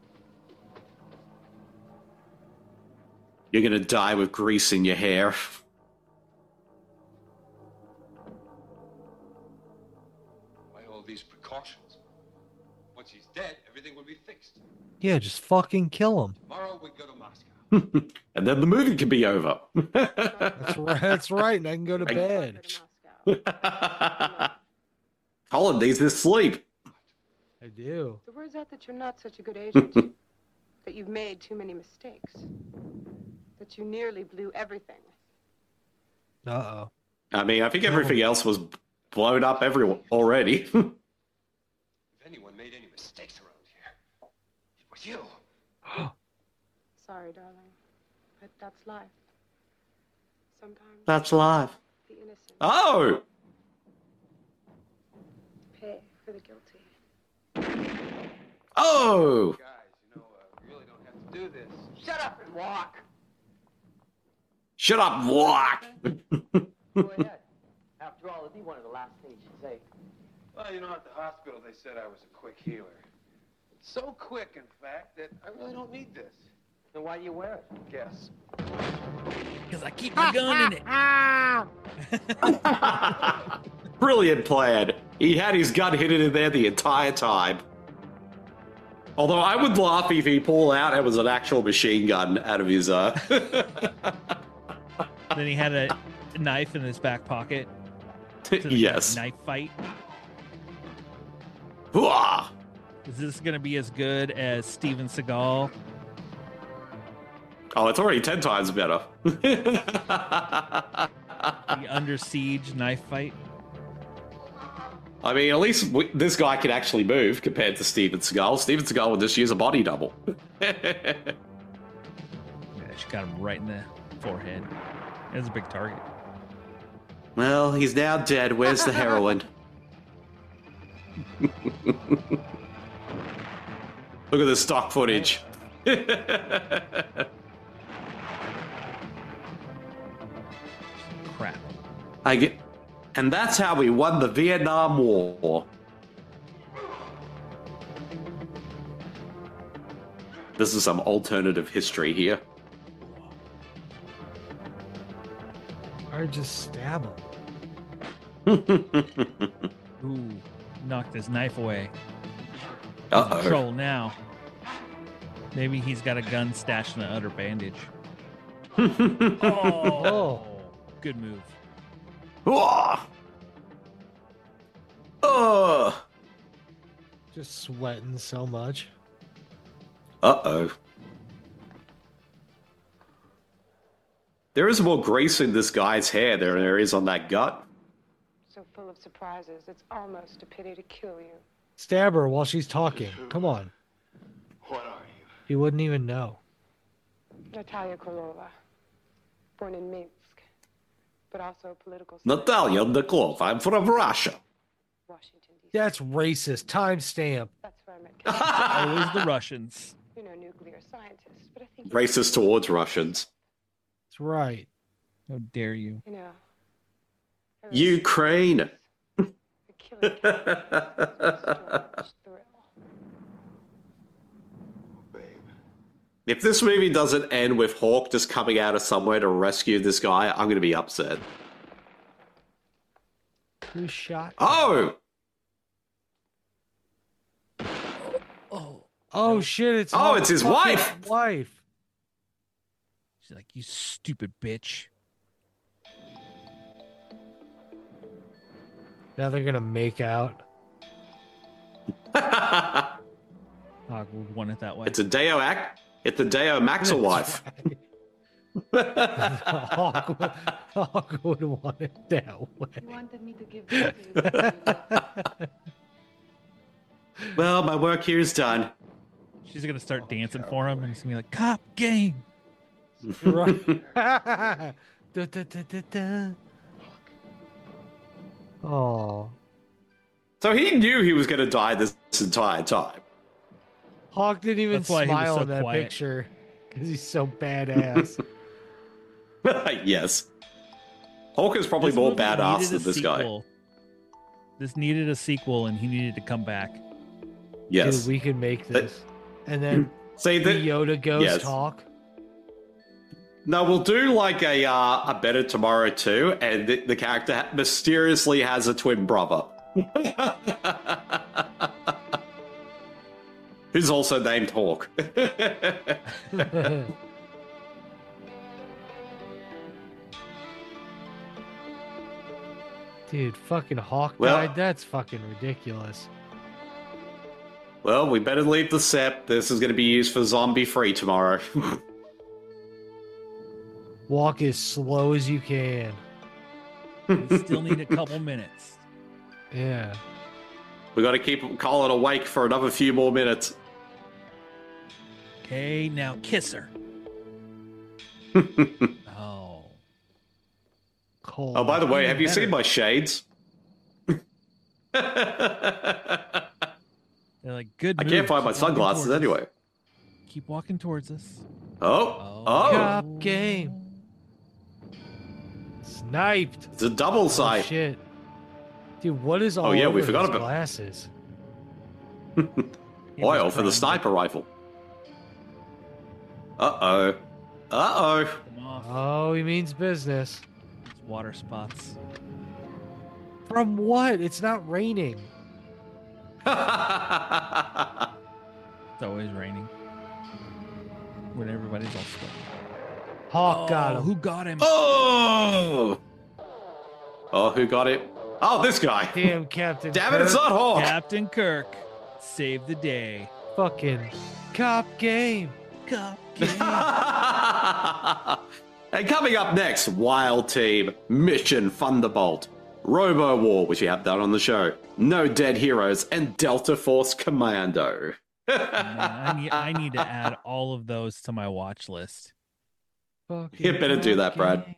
You're gonna die with grease in your hair. Why all these precautions? Once he's dead, everything will be fixed. Yeah, just fucking kill him. Tomorrow we go to Moscow. And then the movie can be over. That's right. That's right. And I can go to bed. Colin needs his sleep. I do. The word's out that you're not such a good agent. That you've made too many mistakes. That you nearly blew everything. Uh-oh. I mean, I think everything else was blown up every already. If anyone made any mistakes around here, it was you. Sorry, darling. But that's life. Sometimes That's life. the innocent Oh! pay for the guilty. Oh! Do this. Shut up and walk. Shut up, walk! Go ahead. After all, it'd be one of the last things you say. Well, you know, at the hospital, they said I was a quick healer. So quick, in fact, that I really don't need this. Then why do you wear it? Guess. Because I keep my gun in it. Brilliant plan. He had his gun hidden in there the entire time. Although I would laugh if he pulled out it was an actual machine gun out of his uh Then he had a knife in his back pocket. Yes. Knife fight. Hooah! Is this going to be as good as Steven Seagal? Oh, it's already ten times better. The Under Siege knife fight. I mean, at least w- this guy can actually move compared to Steven Seagal. Steven Seagal would just use a body double. Yeah, she got him right in the forehead. That's a big target. Well, he's now dead. Where's the heroin? Look at the stock footage. Crap. I get, and that's how we won the Vietnam War. This is some alternative history here. Or just stab him. Ooh, knocked his knife away. Uh-oh. Control now. Maybe he's got a gun stashed in the outer bandage. oh, good move. Oh. Oh. Just sweating so much. Uh-oh. There is more grease in this guy's hair than there is on that gut. So full of surprises, it's almost a pity to kill you. Stab her while she's talking. Come on. What are you? He wouldn't even know. Natalia Krylova, born in Minsk, but also a political. Natalia Nikolov, I'm from Russia. That's racist. Timestamp. That's where I met. Always the Russians. You know, nuclear scientists, but I think Racist towards Russians. That's right. How dare you? you know. Ukraine. If this movie doesn't end with Hawk just coming out of somewhere to rescue this guy, I'm going to be upset. Who shot? Oh! Oh. Oh shit! It's Oh, Hawk's it's his fucking wife. Wife. She's like, you stupid bitch. Now they're gonna make out. Hawk would want it that way. It's a Deo act. It's a Deo Maxa wife. Hawk, would, Hawk would want it that way. You wanted me to give this to you. Well, my work here is done. She's gonna start dancing for him, and he's gonna be like, "Cop game." Right. da, da, da, da, da. Oh. So he knew he was going to die this entire time. Hawk didn't even That's why he was smile so in that quiet. picture because he's so badass. Yes. Hawk is probably This more movie badass needed a than this guy. sequel. This needed a sequel, and he needed to come back. Yes. Dude, we could make this. And then Say the that. Yoda ghost yes. Hawk. No, we'll do like a uh, a Better Tomorrow too, and the, the character mysteriously has a twin brother. Who's also named Hawk. Dude, fucking Hawk Well- died? That's fucking ridiculous. Well, we better leave the set. This is going to be used for zombie free tomorrow. Walk as slow as you can. We still need a couple minutes. Yeah. We got to keep Colin awake for another few more minutes. Okay, now kiss her. Oh. Cold. Oh, by the way, have you better. seen my shades? They're like, good I move. can't find my Keep walking sunglasses towards us. anyway. Keep walking towards us. Oh, oh. Cop game. Sniped. It's a double Oh, sight. shit. Dude, what is all Oh, yeah, we over forgot his about- glasses? Oil for the sniper rifle. Uh-oh. Uh-oh. Oh, he means business. It's water spots. From what? It's not raining. It's always raining. When everybody's all sweaty. Hawk got Oh, him. Who got him? Oh! Oh, who got it? Oh, this guy. Damn, Captain Damn it, it's Kirk. not Hawk. Captain Kirk saved the day. Fucking cop game. Cop And coming up next, Wild Team, Mission Thunderbolt, Robo War, which we have done on the show, No Dead Heroes, and Delta Force Commando. Man, I, need, I need to add all of those to my watch list. You better do that, Brad.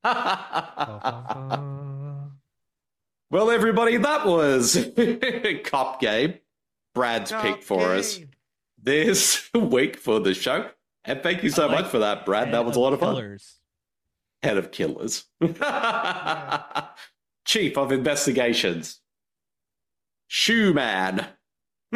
Well, everybody, that was Cop Game, Brad's Cop pick for game. us this week for the show. And thank you so I like much for that, Brad. Head That was a lot of fun. Killers. Head of Killers. Chief of Investigations. Shoe Man. Oh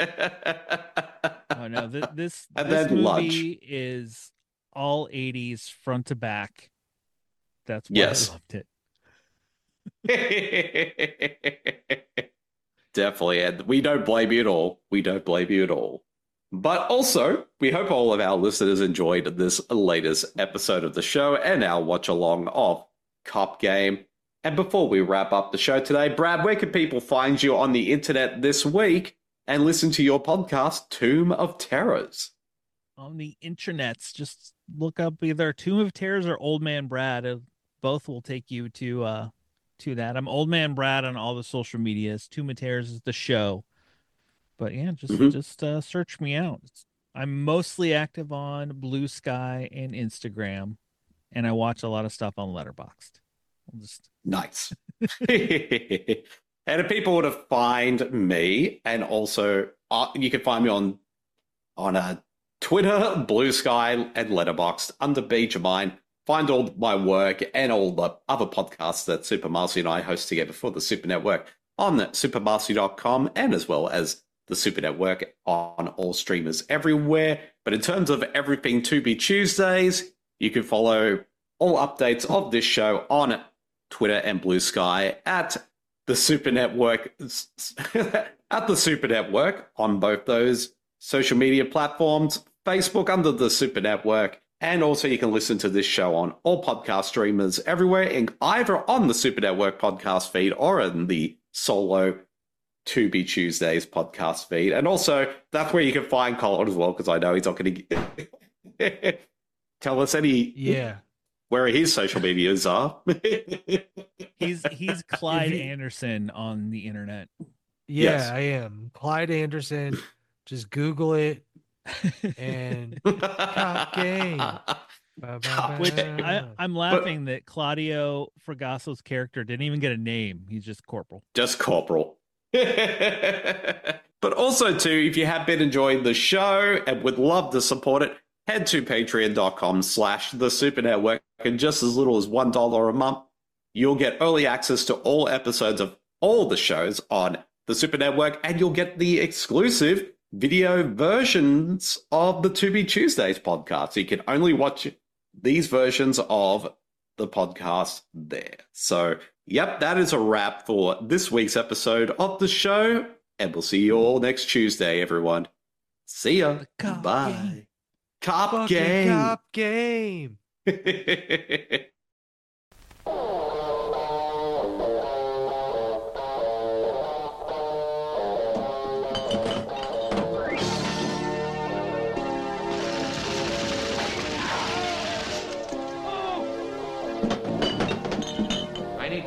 no, th- this And this then movie lunch. is all eighties front to back. That's why Yes. I loved it. Definitely, and we don't blame you at all. We don't blame you at all. But also, we hope all of our listeners enjoyed this latest episode of the show and our watch along of Cop Game. And before we wrap up the show today, Brad, where can people find you on the internet this week and listen to your podcast, Tomb of Terrors? On the internets, just look up either Tomb of Terrors or Old Man Brad. Uh, Both will take you to uh to that. I'm Old Man Brad on all the social medias. Tomb of Terrors is the show. But yeah, just Mhm. just uh, search me out. I'm mostly active on Blue Sky and Instagram, and I watch a lot of stuff on Letterboxd. I'll just Nice. And if people want to find me, and also uh, you can find me on on uh, Twitter, Blue Sky, and Letterboxd under Beach of Mine. Find all my work and all the other podcasts that Super Marcy and I host together for the Super Network on super marcy dot com and as well as the Super Network on all streamers everywhere. But in terms of everything To Be Tuesdays, you can follow all updates of this show on Twitter and Blue Sky at the Super Network, at the Super Network on both those social media platforms, Facebook under the Super Network, and also you can listen to this show on all podcast streamers everywhere, and either on the Super Network podcast feed or in the solo To Be Tuesdays podcast feed. And also, that's where you can find Colin as well, because I know he's not going to tell us any Yeah. where his social medias are. he's he's Clyde Anderson on the internet. Yeah, Yes. I am. Clyde Anderson. Just Google it. And Cop Game. Ba-ba-ba. Which I, I'm laughing that Claudio Fragasso's character didn't even get a name. He's just Corporal. Just Corporal. But also, too, if you have been enjoying the show and would love to support it, head to patreon.com slash the Super Network. And just as little as one dollar a month, you'll get early access to all episodes of all the shows on the Super Network, and you'll get the exclusive video versions of the To Be Tuesdays podcast. So you can only watch these versions of the podcast there. So, yep, that is a wrap for this week's episode of the show. And we'll see you all next Tuesday, everyone. See ya. Bye. Game. Cop Fucking game. Cop Game.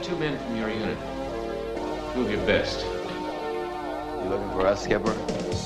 two men from your unit. Two of your best. You looking for us, Skipper?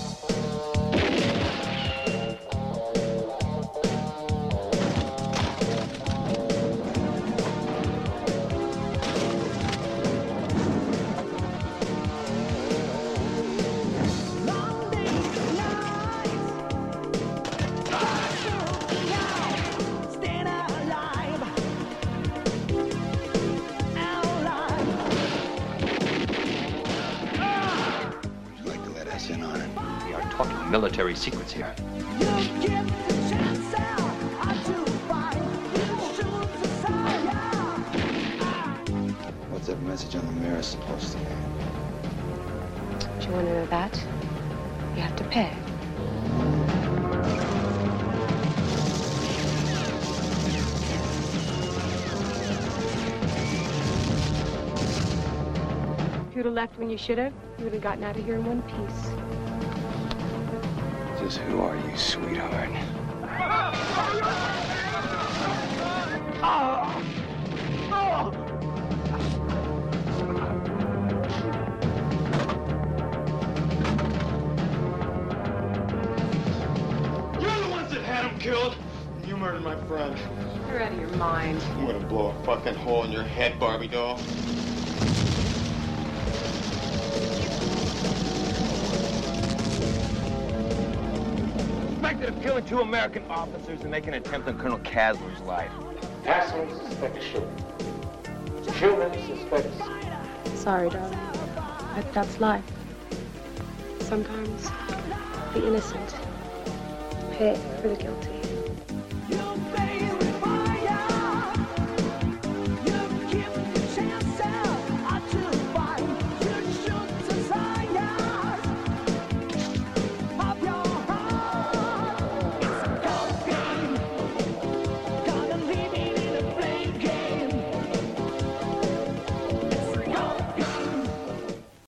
Military secrets here. What's that message on the mirror supposed to mean? Do you want to know that? You have to pay. If you'd have left when you should have, you would have gotten out of here in one piece. Just who are you, sweetheart? Oh! Oh! You're the ones that had him killed. You murdered my friend. You're out of your mind. I'm gonna blow a fucking hole in your head, Barbie doll. Of killing two American officers and making an attempt on Colonel Kasler's life. Assholes suspect Schumann. Schumann suspects. Sorry, darling. But that's life. Sometimes the innocent pay for the guilty.